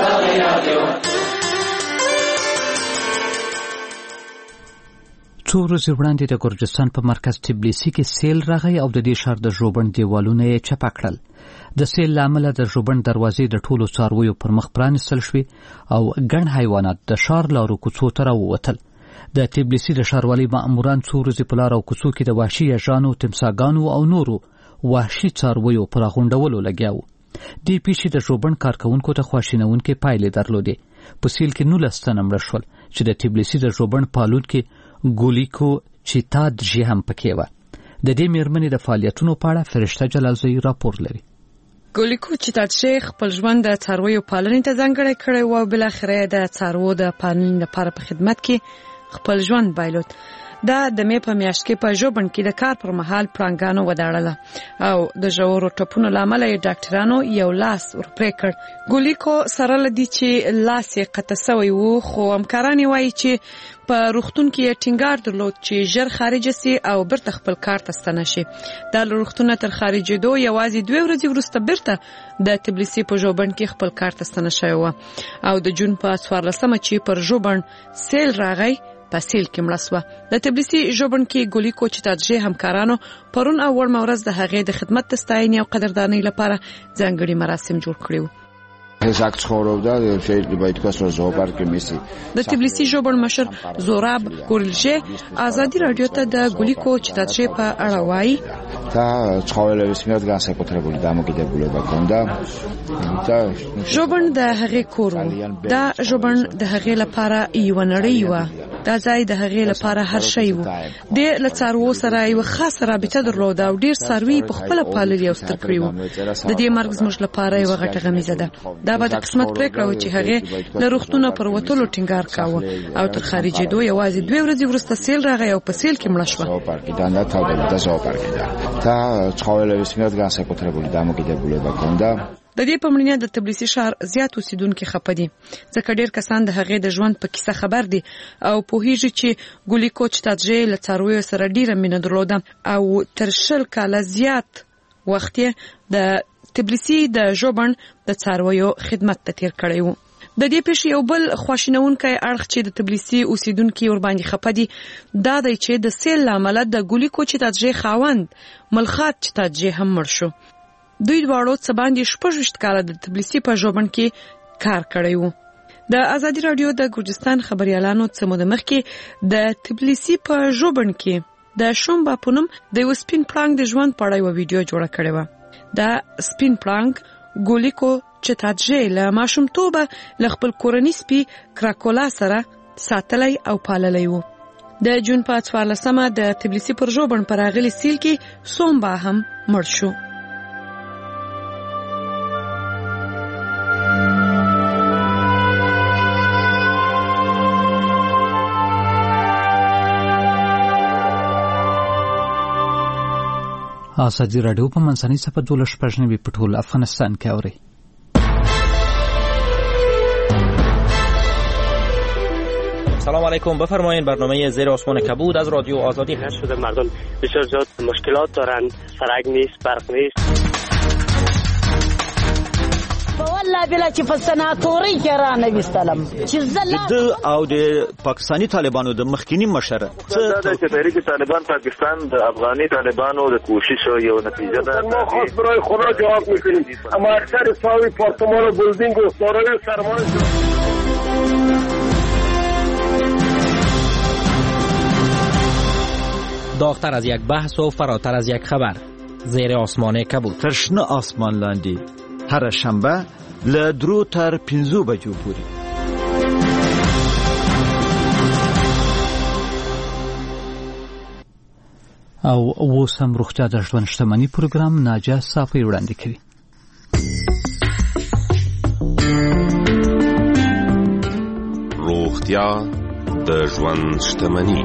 څو ورځې وړاندې د ګرجستان په مرکز تبلیسي کې سیل راغی او د دې ښار د ژوبڼ دیوالونه یې چپه کړل. د سیل له امله د ژوبڼ دروازې د ټولو څارویو پر مخ پرانیستل شوې او ګڼ حیوانات د ښار لارو کوڅو ته راووتل. د تبلیسي د ښاروالۍ ماموران څو ورځې په لار او کوڅو کې د وحشي یږانو، تمساګانو او نورو وحشي څارویو پر غونډولو لګیا وو. دې پیښې د ژوبڼ کارکوونکو ته خواشینونکې پایلې درلودې. په سیل کې 19 تنه مړه شول چې د تبلیسي د ژوبڼ پالونکي ګولیکو چیتادژي هم پکې وه. د دې مېرمنې د فعالیتونو په اړه فرشته جلالزی راپور لري. ګولیکو چیتادژي خپل ژوند د څارویو پالنې ته ځانګړی کړی و او بالاخره د څارویو د پالنې لپاره په خدمت کې خپل ژوند بایلود. دا د مې په میاشت کې په ژوبڼ کې د کار پر مهال پړانګانو وداړله او د ژورو ټپونو له امله یې ډاکټرانو یو لاس ورپرې کړ. ګولیکو سره له دې چې لاس یې قطع سوی و، خو همکاران یې وایي چې په روغتون کې یې ټینګار درلود چې ژر خارجه سي او بیرته خپل کار ته ستنه شي. دا له روغتونه تر خارجېدو یوازې 2 ورځې وروسته بیرته د تبلیسي په ژوبڼ کې خپل کار ته ستنه شوې وه او د جون په 14 چې پر ژوبڼ سیل راغی په سیل کې مړه شوه. د تبلیسي ژوبڼ کې ګولیکو چیتادژي همکارانو پرون او وړمه ورځ د هغې د خدمت د ستاینې او قدردانۍ لپاره ځانګړي مراسم جوړ کړي وو. هزاک څخورودا შეიძლება ითქვას რომ ზოოპარკი მისი د تبلیسي ژوبڼ مشر زوراب ګورلژي ازادي رادیو ته د ګولیکو چیتادژي په اړه وایي და ცხოველების მიერ განსაკუთრებული დამოკიდებულება ჰქონდა და ژوبڼ د هغې کور و. دا ژوبڼ د هغې لپاره یوه نړۍ وه. دا ځای د هغې لپاره هر شی و. د له څاروو سره یوه خاصه رابطه درلوده او ډېر څاروي په خپله پاللي او ستر کړي وو. د دې مرګ زموږ لپاره یوه غټه غمیزه ده. دا به د قسمت پرېکړه وه چې هغې له روغتونه پر وتلو ټینګار کاوه او تر خارجېدو یوازې 2 ورځې وروسته سیل راغی او په سیل کې مړه شوه. და ცხოველების მიერ განსაკუთრებული დამოკიდებულება ჰქონდა. د دې په مړینه د تبلیسي ښار زیات اوسیدونکي خپه دي ځکه ډېر کسان د هغې د ژوند په کیسه خبر دي او پوهیږي چې ګولیکو چیتادژي له څارویو سره ډېره مینه درلوده او تر 20 کاله زیات وخت یې د تبلیسي د ژوبڼ د څارویو خدمت ته تیر کړی و. د دې پیښې یو بل خواشینونکی اړخ چې د تبلیسي اوسیدونکي ورباندې خپه دي دا دی چې د سیل له امله د ګولیکو چیتادژي خاوند ملخات چیتادژي هم مړ شو. دوی دواړو څه باندې 26 کاله د تبلیسي په ژوبڼ کې کار کړی و. د ازادي رادیو د ګرجستان خبريالانو څه موده مخکې د تبلیسي په ژوبڼ کې د شومبا پونم د یو سپین پړانګ د ژوند په اړه یو ویډیو جوړه کړې و. دا سپین پړانګ ګولیکو چیتادژي له ماشومتوبه له خپل کورني سپي کراکولا سره ساتلی او پاللی و. د جون په 14 د تبلیسي پر ژوبڼ پر راغلي سیل کې سومبا هم مړ شو. ازادي رادیو په منځنۍ صفحه 12 په ټول افغانستان کې اوري. سلام علیکم، بفرمایید. برنامه زیر آسمان کبود از رادیو آزادی هست. شده مردم بسیار زیاد مشکلات دارند، سرک نیست، برق نیست. والله بلا چې په سناتوري کې را نه وستلم چې د او د پاکستاني طالبانو د مخکینی مشر دا چې تحریک طالبان پاکستان د افغاني طالبانو د کوشش یو نتیجه ده. ما خاص برای خدا جواب میکنیم اما اکثر ساوی پارتمان و بلدینگ و سارای سرمان داغتر از یک بحث و فراتر از یک خبر. زیر آسمان کبود. ترشنه آسمان لاندی. هر شنبه له 3 تر 5 بجو پورې. او اوس هم روغتیا د ژوند شتمنۍ پروګرام ناجه صافی وړاندې کوي. روغتیا د ژوند شتمنۍ.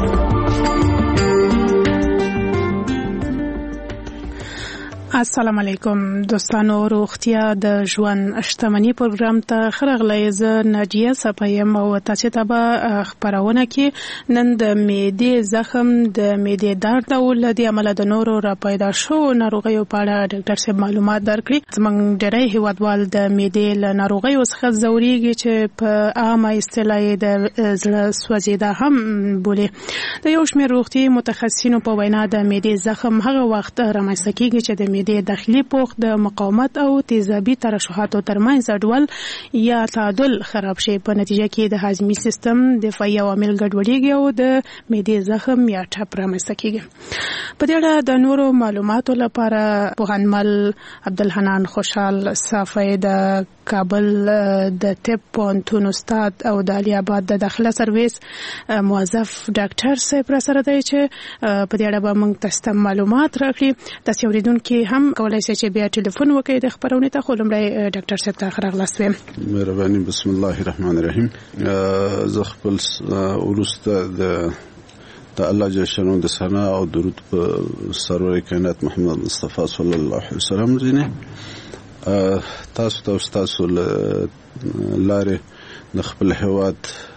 السلام علیکم دوستانو، روغتیا د ژوند شتمنۍ پروګرام ته خرغلی زه ناجیه صفایم او تاسو ته به خبرونه کې نن د معدې زخم د معدې درد او لدی عمل د نورو را پیدا شو ناروغیو په اړه ډاکټر صاحب معلومات درکړي. زمونږ ډېری هیوادوال د معدې له ناروغیو څخه ځوريږي چې په عامه اصطلاح د زړه سوځیدا هم بولي. د یو شمېر روغتي متخصصینو په وینا د معدې زخم هغه وخت رامنځته کیږي چې د د داخلي پوښ د مقاومت او تیزابي ترشحاتو ترمنځ اډول یا تعادل خراب شي. په نتیجه کې د هاضمي سیستم دفاعي عوامل ګډوډېږي او د معدې زخم یا ټپ رامنځته کیږي. په دې اړه د نورو معلوماتو لپاره پوهنمل عبدالحنان خوشحال صافی د کابل د طب پوهنتون استاد او د علي آباد د داخله سرویس موظف ډاکټر صاحب را سره دی چې په دې اړه به موږ تاسو معلومات راکړي. تاسو اوریدونکو هم کولای شئ چې بیا ټلیفون وکړئ د خبرونه ته. خو لومړی ډاکټر صاحب ته خراغلاست ویم. مهرباني. بسم الله الرحمن الرحیم. زه خپل ورسته د الله جل شانو د ثنا او درود په سرور کائنات محمد مصطفی صلی الله علیه وسلم دینه تاسو ته تاسو لاره د خپل هواد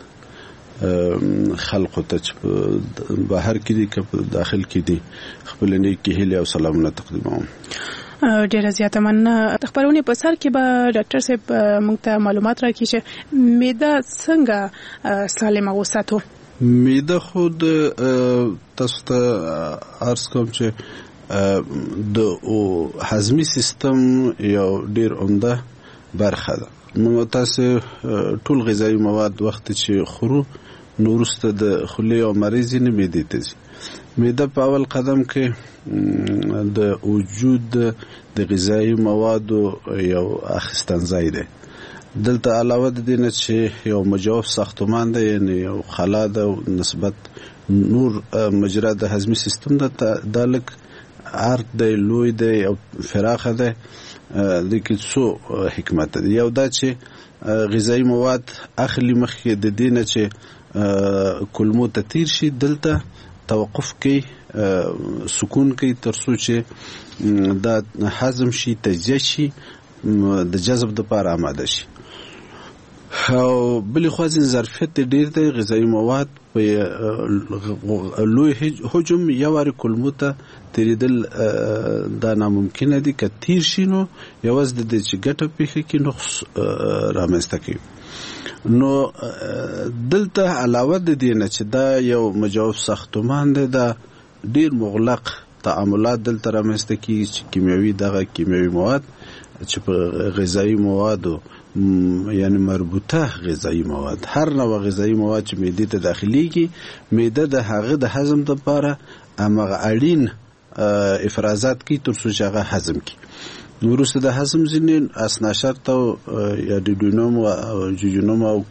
خلقو ته بهر کې دي که داخل کې دي خپل نیکی هیله او سلامونه تقدیموم. ډیره زیاته مننه. خبرونه په سر کې به ډاکټر صاحب موږ ته معلومات راکړي چې معده څنګه سالمه وساتو. معده خود تاسو ته عرض کوم چې د هضمي سیستم یو ډیر عمده برخه ده. موږ تاسو ټول غذایی مواد وخت چې خورو نو وروسته د خولې او مریض نه معدې ته ځي. معده په اول قدم کې د وجود د غذایی موادو یو اخیستنځای دی. دلته علاوه د دې نه چې یو مجوف ساختمان دی، یعنی یو خلا ده نسبت نور مجرا د هضمي سیستم ده، دا لک عرض دی، لوی دی او فراخه ده. لیکن څو حکمت دی. یو دا چې غذایی مواد اخلي مخکې د دې نه چې کولمو ته تیر شي، دلته توقف کوي، سکون کوي تر څو چې دا هضم شي، تجزیه شي، د جذب لپاره آماده شي. او بلې خوا ځین ظرفیت ډیر دی. غذایی مواد په لوی حجم یو واري کولمو ته تیریدل دا ناممکنه دي. که تیر شي نو یوازې د چې ګټه پیښه کې نقص رامنځته کوي. نو دلته علاوه د دې نه چې دا یو مجوف ساختمان دی، دا ډیر مغلق تعاملات دلته رامنځته کیږي چې کیمیاوي مواد چې په غذایی موادو یعنی مربوطه غذایی مواد، هر نوع غذایی مواد چې معدې ته داخليږي، معده د هغه د هضم لپاره امغه اړین افرازات کی تر څو چې هغه هضم کی. وروسته د هضم ځینې اسناشرت او یا ډیډونوم او جوجونوم او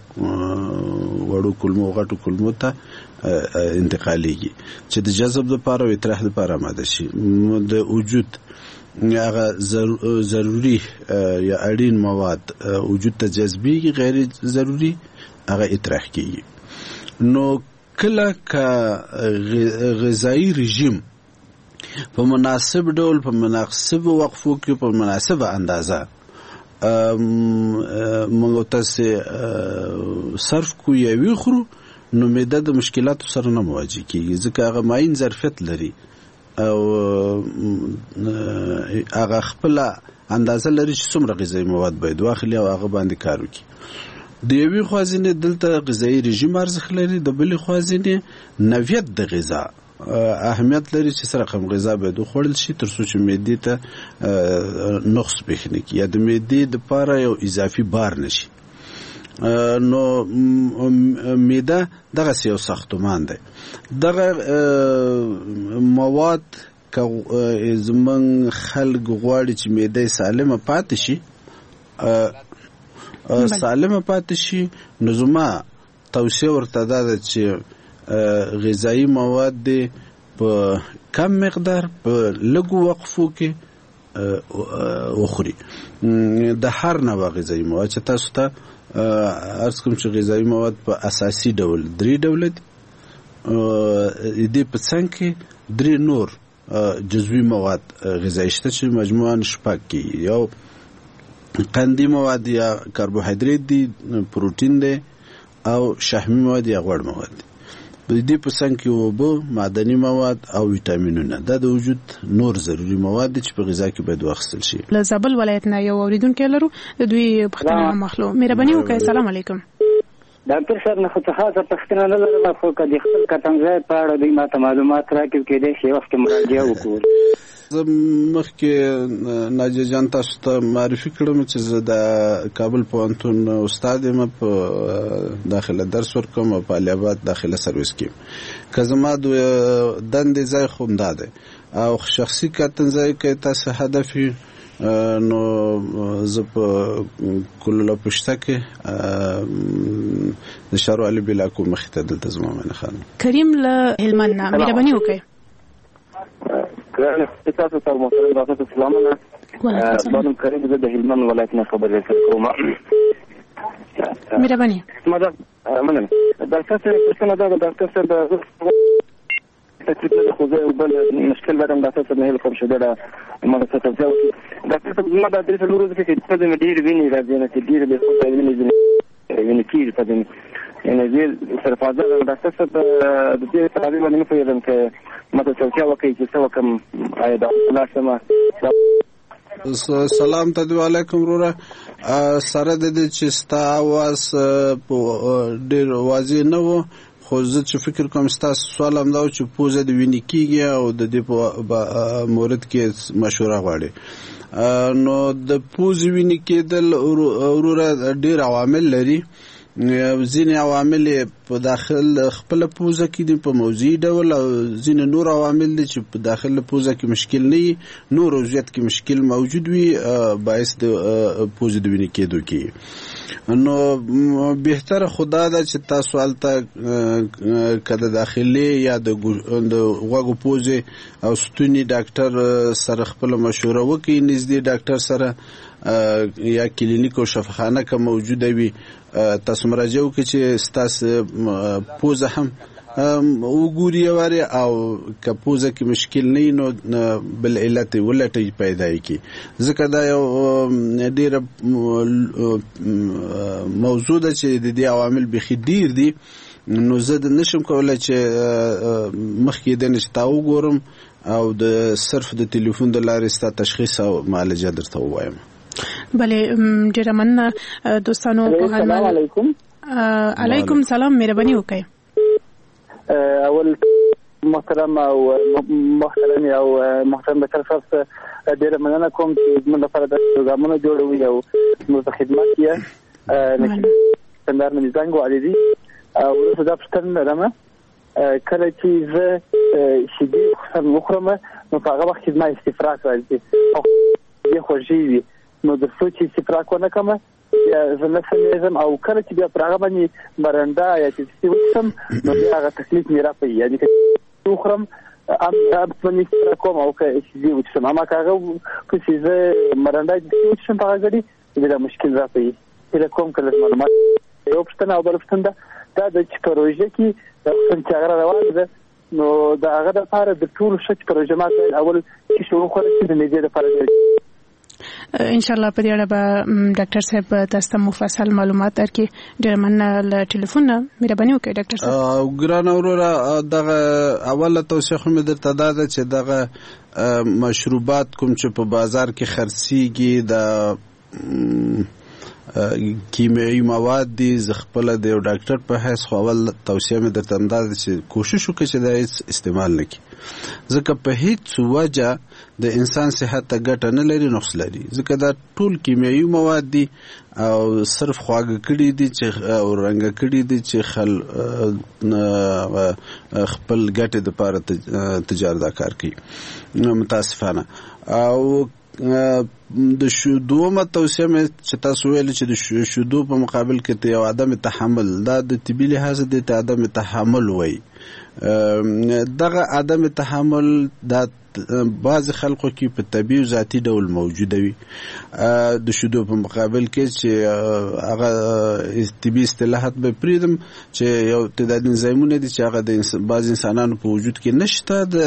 وړو کولمو غټو کولمو ته انتقالیږي چې د جذب لپاره او اطراح لپاره آماده شي. د وجود هغه ضروري یا اړین مواد وجود ته جذبيږي، غیر ضروري هغه اطراح کیږي. نو کله که غذایی رژیم په مناسب ډول په مناسب وقفو کې په مناسبه اندازه موږ تاسو صرف کو یا ویخرو، نو معده د مشکلاتو سره نه مواجه کیږي ځکه هغه ماین ظرفیت لري او هغه خپل اندازه لري چې څومره غذایی مواد باید واخلي او هغه باندې کار وکړي. د یوې خوازینې دلته غذایی رژیم ارزښت لري، د بلې خوازینې نوعیت د غذا اهمیت لري چې سره کوم غذا باید وخوړل شي تر څو چې معدې ته نقص پېښ نه کړي یا د معدې دپاره یو اضافي بار نشي. نو معده دغسې یو ساختمان دی. دغه مواد که زموږ خلک غواړي چې معده سالمه پاتې شي نو زما توصیه ورته دا ده چې غذایی مواد دی په کم مقدار په لږو وقفو کې وخوري. د هر نوع غذایی مواد چې تاسو ته عرض کوم چې غذایی مواد په اساسي ډول 3 ډوله دي. دې په څنګ کې 3 نور جزوي مواد غذایی شته چې مجموعاً 6 کې یو قندي مواد یا کاربوهایدریت دي، پروتین دی او شحمي مواد یا غوړ مواد دي. په دې په څنګ کې اوبه، معدني مواد او ویټامینونه دا د وجود نور ضروري مواد دي چې په غذا کې باید واخیستل شي. له زابل ولایت نه یو اوریدونکی لرو، د دوی پوښتنه مخلو. مهرباني وکړئ. السلام علیکم. ډاکټر صاحب نه خو خاصه پوښتنه نه لرم، خو که د خپل کتنځای په اړه دوی ماته معلومات راکړي کېدای شي وخت مراجعه وکړو. زه مخکې ناجیه جان تاسو ته معرفي کړم چې زه د کابل پوهنتون استاد یم، په داخله درس ورکوم او په علي آباد داخله سرویس کې. که زما د دندې ځای خو همدا دی او شخصي کتنځای کې تاسو هدف نو زه په کلوله پشته کې د شارو علي بلاکو مخې ته دلته زما مینه خانم. کریم له هلمند نه، مهرباني وکړئ. تاسو ته محترم ډاکټر سلامونه. زما کریم زه د هلمند ولایت نه خبرې کوم. مهرباني. مننه. ډاکټر صاحب پوښتنه دا ده، ډاکټر صاحب تکلیف خو زه بل مشکل لرم ډاکټر صاحب، نه هیله کوم چې دا ما څه ته ځو. ډاکټر صاحب ما د 3 ورځې کې څه د ډیر ویني راځي نه چې ډیر به څه ویني کیږي په دې نه زیل سره فاضل. ډاکټر صاحب د دې تابع باندې نه پوهیږم چې ما ته څه وکړي چې څه وکم آیا دا لاسمه. سلام ته علیکم وروره. سره د دې چې ستا आवाज ډیر واضح نه و، خو زه چې فکر کوم ستاسو سوال هم دا چې پوزه د وینې کېږي او د دې په مورد کې مشوره غواړي. نو د پوزې وینې کېدل وروره ډیر عوامل لري. ځینې عوامل په داخل خپل پوزه کې دي په موضعي ډول، او ځینې نور عوامل دي چې په داخل پوزه کې مشکل نه وي، نور عضویت کې مشکل موجود وي باعث د پوزې د وینې کېدو کې. نو بهتره خدا ده چې تاسو هلته که د داخلي یا د غوږو پوزې او ستوني ډاکټر سره خپله مشوره وکړئ، نږدې ډاکټر سره یا کلینیک او شفاخانه که موجوده وي تاسو مراجعه وکړئ چې ستاسو پوزه هم وګوري واره او که پوزه کې مشکل نه نو بل علت ولټي پیدا کی. ځکه دا یو ډیره موضوع ده چې د دې عوامل بخي ډیر دي. نو زه نشم کولای چې مخکې د نشتا وګورم او د صرف د ټلیفون د لارې ست تشخیص او معالجه درته وایم. بله ډیره مننه دوستانو. السلام علیکم. علیکم سلام. مهرباني وکړئ. اول محترم او محترم او محترم ډاکټر صاحب ډیره مننه کوم چې موږ لپاره د پروګرامونو جوړوي او موږ خدمت یې څنګه نه زنګ وعدي او زه دا پښتنه لرم. کله چې زه شیدې خورم نو په هغه وخت کې ما استفراغ راځي او یې خوږي نو د څه چې استفراغ ونه کوم زه نه سمېږم او کله چې بیا پر هغه باندې مرنده یا چې وڅم نو بیا هغه تکلیف مې راپي. یعنی که وخورم ام باندې استفراغ کوم او که شیدې وڅم اما که هغه چې زه مرنده وڅم په هغه غړي بیا مشکل راپي. هله کوم کله معلومات یو پښتنه او بل پښتنه دا د پروژه کې د څنګه هغه روان ده نو دا هغه د لپاره د ټول شک پروژه ما اول چې شروع کړل چې د میډیا لپاره. ان شاء الله په دې اړه به ډاکټر صاحب تاسو مفصل معلومات درکړي. ډېر مننه له ټلیفون نه مهرباني وکړئ ډاکټر صاحب. ګران اوروره دغه اوله توصیه خو مې درته دا ده چې دغه مشروبات کوم چې په بازار کې خرڅيږي د کیمیاوي مواد دي خپل د یو ډاکټر په حیث خو اول توصیه مې درته دا ده چې کوشش وکړي چې دا استعمال نکړي، ځکه په هیڅ وجه د انسان صحت ته ګټه نه لري، نقص لري، ځکه دا ټول کیمیاوي مواد دي او صرف خواږه کړي دي چې او رنګ کړي دي چې خپل ګټه د لپاره تجارت کار کوي. متاسفانه او د شودو توصیه مې چې تاسو ویل چې د شودو په مقابل کې ته یو عدم تحمل، دا د طبي لحاظ د عدم تحمل وای. دغه عدم تحمل دا بعض خلکو کې په طبي او ذاتی ډول موجوده وي. د شودو په مقابل کې چې هغه طبي اصطلاحات به پریدم چې یو تعداد انزایمونه دي چې هغه د بعض انسانانو په وجود کې نشته، د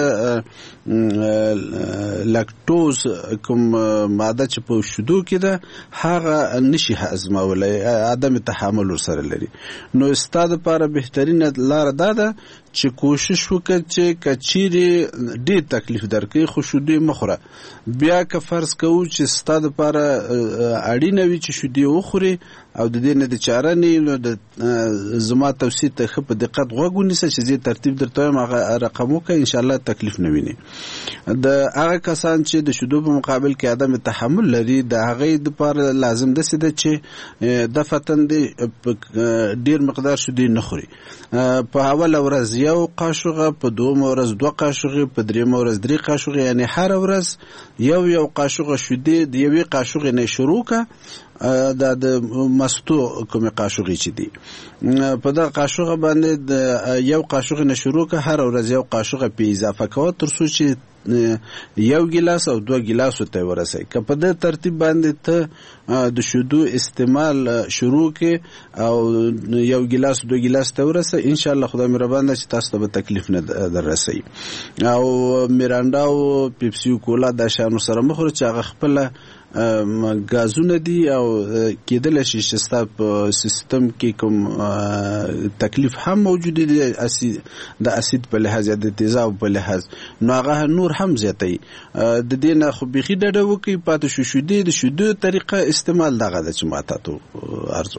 لاکټوز کوم ماده چې په شودو کې ده هغه نشي هضمولای، عدم تحمل سره لري. نو ستاسو لپاره بهترینه لار دا ده چې کوشش وکړئ چې کچيري ډېر تکلیف درکې خو شودې مخوره. بیا که فرض کوو چې ستاسو لپاره اړینه وي چې شودې وخوري او د دې نه د چاره نه، نو د زما توصیه ته په دقت غوږ ونیسئ چې زه ترتیب درته وایم، هغه رقم وکړئ، ان شاء الله تکلیف نه ویني. د هغه کسان چې د شودو په مقابل کې عدم تحمل لري د هغه لپاره لازم ده چې د فتن ډیر مقدار شودې نه خوري. په اول ورځ یو قاشوغه، په دوم ورځ 2 قاشوغه، په دریم ورځ 3 قاشوغه، یعنی هر ورځ یو قاشوغه شودې د یوې قاشوغه نه شروع کا. دا د مستو کومه قاشوغه چې دی په دا قاشوغه باندې د یو قاشوغه نه شروع کا، هر ورځ یو قاشوغه په اضافه کوه تر څو چې 1 ګیلاس او 2 ګیلاس ته ورسې. که په دې ترتیب باندې ته د شودو استعمال شروع کې او 1 ګیلاس 2 ګیلاس ته ورسې، ان شاء الله خدای مهربان چې تاسو ته تکلیف نه دررسي. او میراندا او پیپسي او کولا د شانو سره مخره چې هغه خپل غازونه دي او کېدل شي چې ستاسو په سیستم کې کوم تکلیف هم موجود دي د اسید په لحاظ د تیزاب په لحاظ، نو هغه نور هم زیاتې. د دې نه خو بيخي ډډه وکي پاتې شودې د شودو طریقه استعمال دغه د چماته تو ارزو.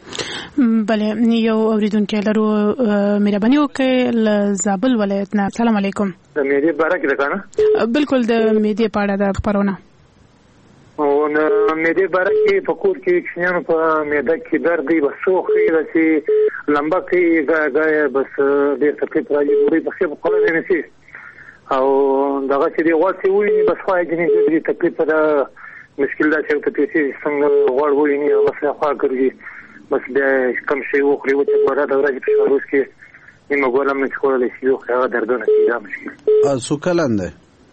بله یو اوریدونکو لرو مهرباني وکړئ له زابل ولایت نه. السلام علیکم. د میډیا بارک ده کنه؟ بالکل د میډیا پاړه د خبرونه او نو میډیا بارک په کور کې کښینو په میډیا کې درد دی، بس خو خیره چې لمبا کې غاغه بس ډېر تکلیف راځي، دوی په خپل خپل نه شي او دغه چې دی واسي وي بس خو یې دې تکلیف را مشکل دا چې ته پیسې څنګه غوړ وي نه بس خو کوي، بس د کم شي وخوري او چې ورته د ورځې په شروع کې نیمه ګولم نه خورل شي او هغه دردونه کیږي مشکل. سو کلنده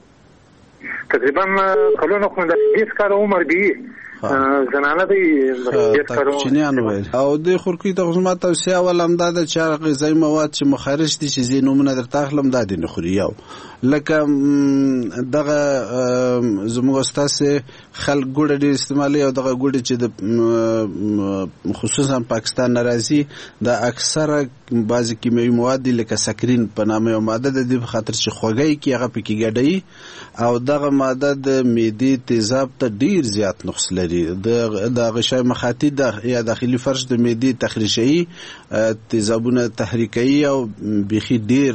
تقریبا کلونه خو د 20 کال عمر دی زنانه دی چنیان ویل او د خورکی ته غوښمه توصیه ولم دا د چا غذایی مواد چې مخرج دي چې زینومونه درته اخلم دا دي نه خوري. یو لکه دغه زموږ استاد خلک ګوډه ډیر استعمالي او دغه ګوډه چې د خصوصا پاکستان ناراضي د اکثره بعضی کیمیاوي مواد لکه سکرین په نامه یو ماده د دې په خاطر چې خوږی کی هغه پکې ګډي او دغه ماده د معدې تیزاب ته ډیر زیات نقص لري. د غشای مخاطی د یا داخلي فرش د معدې تخریشي تیزابونه تحریکي او بيخي ډیر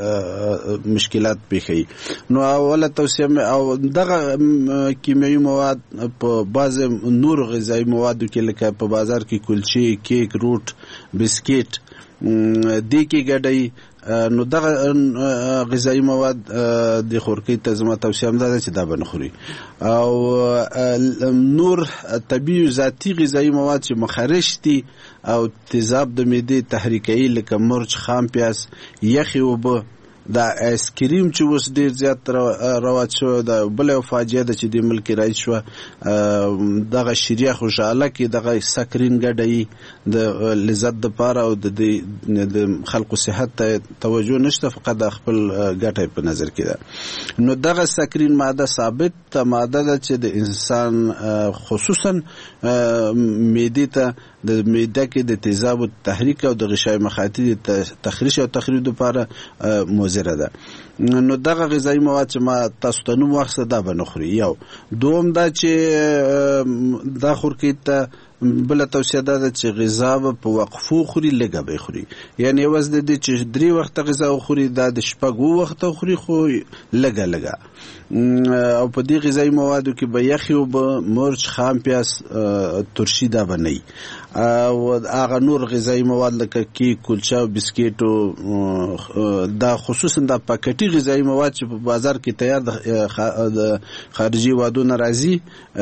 مشکلات بخي. نو اوله توصیه او دغه کیمیاوي مواد په بعض نور غذایی موادو کې لکه په بازار کې کلچې، کیک، روټ، بسکټ دې کې ګډي. نو دغه غذایی مواد د خورکی ته زما توصیه هم ده چې دا به نه خوري. او نور طبیعي ذاتی غذایی مواد چې مخرج دي او تیزاب د معدې تحریکي لکه مرچ، خام پیاز، یخي اوبه دا آیسکریم چې اوس ډیر زیات رواج شو د بل یو فاجعه ده چې د ملک رایج شو دغه شریعه خوشاله کې دغه سکرین ګډي د لذت د پاره او د خلکو صحت ته توجه نشته فقط خپل ګټه په نظر کې ده نو دغه سکرین ماده ثابت ماده ده چې د انسان خصوصا معده ته د معده کې د تیزاب او تحریک او د غشای مخاطی تخریش او تخریب لپاره مضره ده نو دغه غذایی مواد چې ما تاسو ته نوم واخسته دا به نخوري یو دوم دا چې دا خورکې ته بل توصیه ده چې غذا په وقفو خوري لږه به خوري یعنی وز د دې چې 3 وخت غذا خوري دا د شپږو وخت خوري خو لږه او په دې غذایی موادو کې به یخي او به مرچ خام پیاز ترشی دا بنئ او هغه نور غذایی مواد لکه کیک کلچه او بسکټ دا خصوصا د پاکټي غذایی مواد چې په بازار کې تیار د خارجي وادونو راځي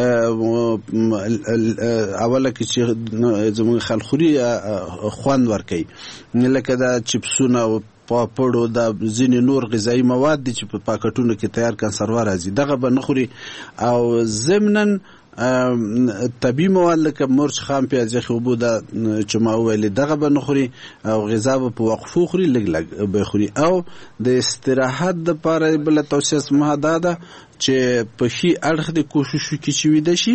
اوله کې چې زموږ خلخوري خوان ورکي لکه دا چپسونه او پاپړو دا ځینې نور غذایی مواد دي چې په پاکټونو کې تیار کنسروا راځي دغه به نخوري او ضمناً طبي مواد لکه مرچ خام پیاز خوبو دا چې ما ویل دغه به نخوري او غذا په وقفو خوري لګ به خوري او د استراحت د لپاره بل توصیه ما ده چې په شي اړخ د کوشش وکړي چې ویده شي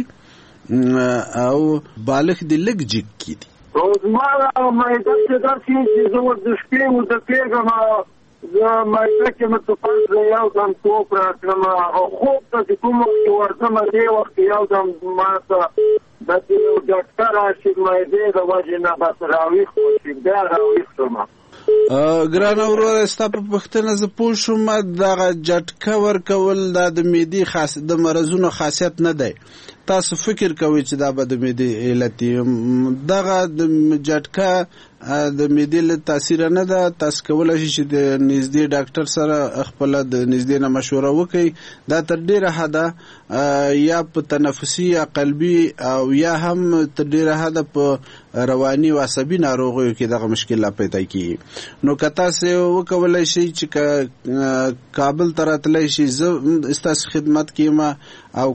او بالغ د لګ جګ کیدي زما مایده چې دا چې زه د شپې ورته کېږم زه مایده کې مې تفاصیل یو دم توپ راتلم او خوب ته چې کوم وخت ورځم دې وخت یو دم ما ته د ډاکټر راشي مایده د وجې نه بس راویښ شي بیا راویښ شوم ګران اورور ستا په پښتنه ز پوه شوم دغه جټکه ورکول د معدې خاص د مرزونو خاصیت نه دی تاسو فکر کوئ چې دا به د معدې علت دغه د جټکه د معدې له تاثیر نه ده تاسو کولای شئ چې د نږدې ډاکټر سره خپل د نږدې نه مشوره وکړئ دا تر ډیره حده یا په تنفسي یا قلبي او یا هم تر ډیره حده په رواني او عصبي ناروغیو کې دغه مشکلات پیدا کیږي نو که تاسو وکولای شئ چې کابل ته راتلئ شئ زه ستاسو خدمت کیما او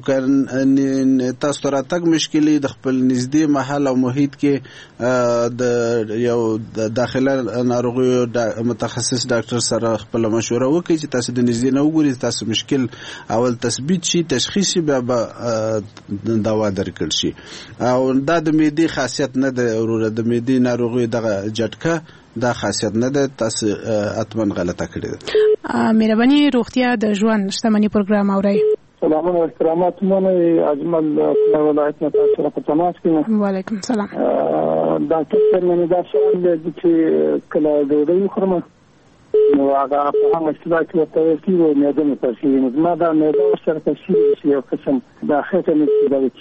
تاسو ته راتګ مشکلې د خپل نږدې محل او محیط کې د یو داخله ناروغیو متخصص ډاکټر سره خپل مشوره وکړي چې تاسو د نږدې نه وګورئ تاسو مشکل اول تثبیت شي تشخیص شي بیا دوا درکړل شي او دا د معدې خاصیت نه ده وروره د معدې ناروغي دغه جټکه دا خاصیت نه ده تاسو اتمن غلطه کړې ده مهرباني روغتیا د ژوند شتمنۍ پروګرام اورئ سلامونه و احترامات منه اجمل ولایت نه تاسو په تماس کې وعلیکم السلام ډاکټر مې دا سوال دی چې کله ډوډۍ خورم نو هغه په هغه مشکلات کې ورته کیږي معده مې تاسو ما دا معده سره تاسو یو قسم دا خطر مې دا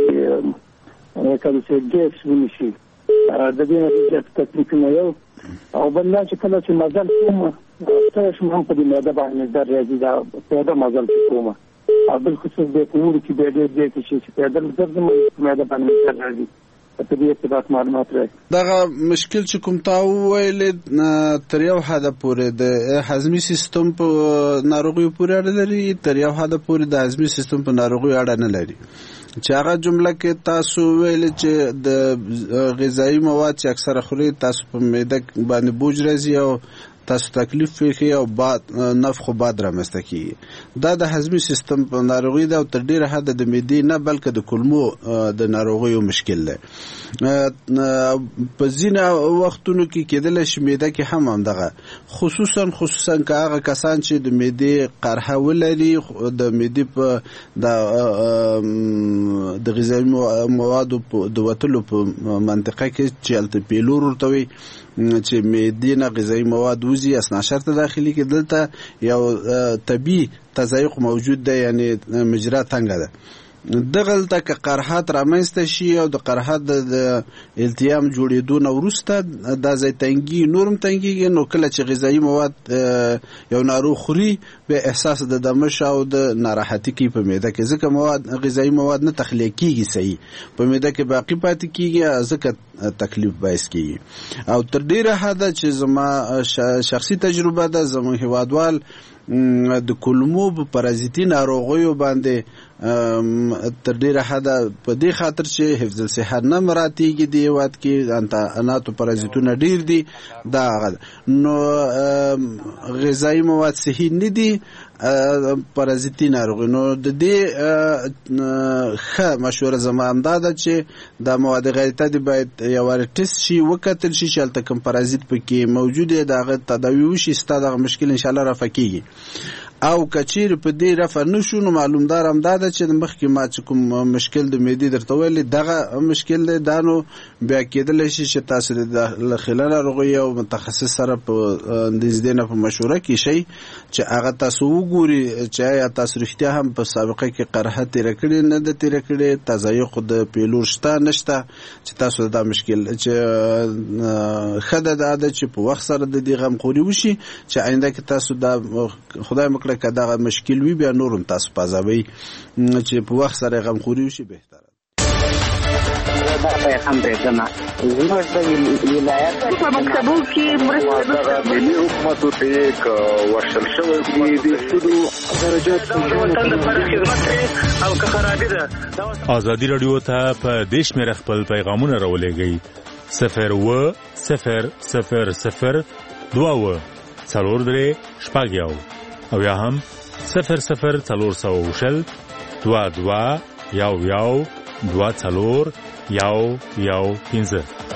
چې کله چې ګیس ونشي د دې نه تکلیف نه یو او بل چې کله چې مزل کوم تاسو هم په دې معده باندې درځي دا په مزل کوم بل خصوص د پور کې د دې چې پیدل درځم معده باندې درځي په دې ارتباط معلومات راځي دغه مشکل چې کوم تا ویل تر یو حد پورې د هضمي سیستم په ناروغي پورې اړه لري تر یو حد پورې د هضمي سیستم په ناروغي اړه نه لري چې هغه جمله کې تاسو ویل چې د غذایی مواد چې اکثره خوري تاسو په معده باندې بوج راځي او تاسو تکلیف فکر او بعد نفخ او بعد رامسته کی دا د هضمي سیستم په ناروغي دا تر ډیره حد د معدې نه بلکې د کولمو د ناروغیو مشکل دی په ځینې وختونو کې کېدل شي معده کې هم دغه خصوصا که هغه کسان چې د معدې قرحه ولري د معدې په د غذایی موادو د وتلو په منطقه کې چې الته پیلور ورته وي چې معدې نه غذایی مواد وزي اسناشر ته داخلي کې دلته یو طبي تضایق موجود دی یعنی مجرا تنګه ده دغلته که قرحات رامنځته شي او د قرحات د التیام جوړېدو نه وروسته دا ځای تنګي نورم تنګيږي، نو کله چې غذایی مواد یو ناروغ خوري به احساس د دمش او د ناراحتي کوي په معده کې، ځکه غذایی مواد نه تخلیه کیږي صحیح په معده کې باقی پاتې کیږي، ځکه تکلیف باعث کیږي. او تر ډیره حده چې زما شخصي تجربه ده، زموږ هیوادوال د کولمو په پرازیتي ناروغیو باندې تر ډیره حده په دې خاطر چې حفظ الصحه نه مراتیږي د هیواد کې اناتو پرازیتونه ډیر دي، دا نو غذایی مواد صحیح نه دي پرازیتي ناروغي. نو د دې ښه مشوره زما همدا ده چې دا مواد غیرتي باید یو ټیسټ شي، وکتل شي چې هلته کوم پرازیت پکې موجود دی، دغه تداوی وشي، ستا دغه مشکل ان شاء الله رفع کیږي. او کچیر په دې رفع نشو نو معلومدار هم دا ده چې مخکې ما چې کوم مشکل د معدې درته ویل دغه مشکل دی، دا نو بیا کېدلی شي چې تاسو د خلل ناروغي او متخصص سره په نږدې نه په مشوره کې شئ چې هغه تاسو وګوري چې آیا تاسو رښتیا هم په سابقه کې قرحه تېره کړې نه ده تېره کړې، تضایق د پیلور شته نشته، چې تاسو دا مشکل چې ښه ده چې په وخت سره د دې غمخوري وشي چې آینده کې تاسو دا خدای مکړه که دغه مشکل وي بیا نورم تاسو پازوي چې په وخت سره غمخوري وشي بهتره. دا پیغام درځنه زموږ د ولایت په مکتبو کې مرسته ملي حکومت ته یک ورشل شوی دی د سودو درجات لپاره خدمت او که خرابې ده. ازادي رادیو ته په دیش مې خپل پیغامونه راولېږئ 01000 2 څلور درې شپږ یو او یا هم 00400 22 یو 2 څلور یو 15.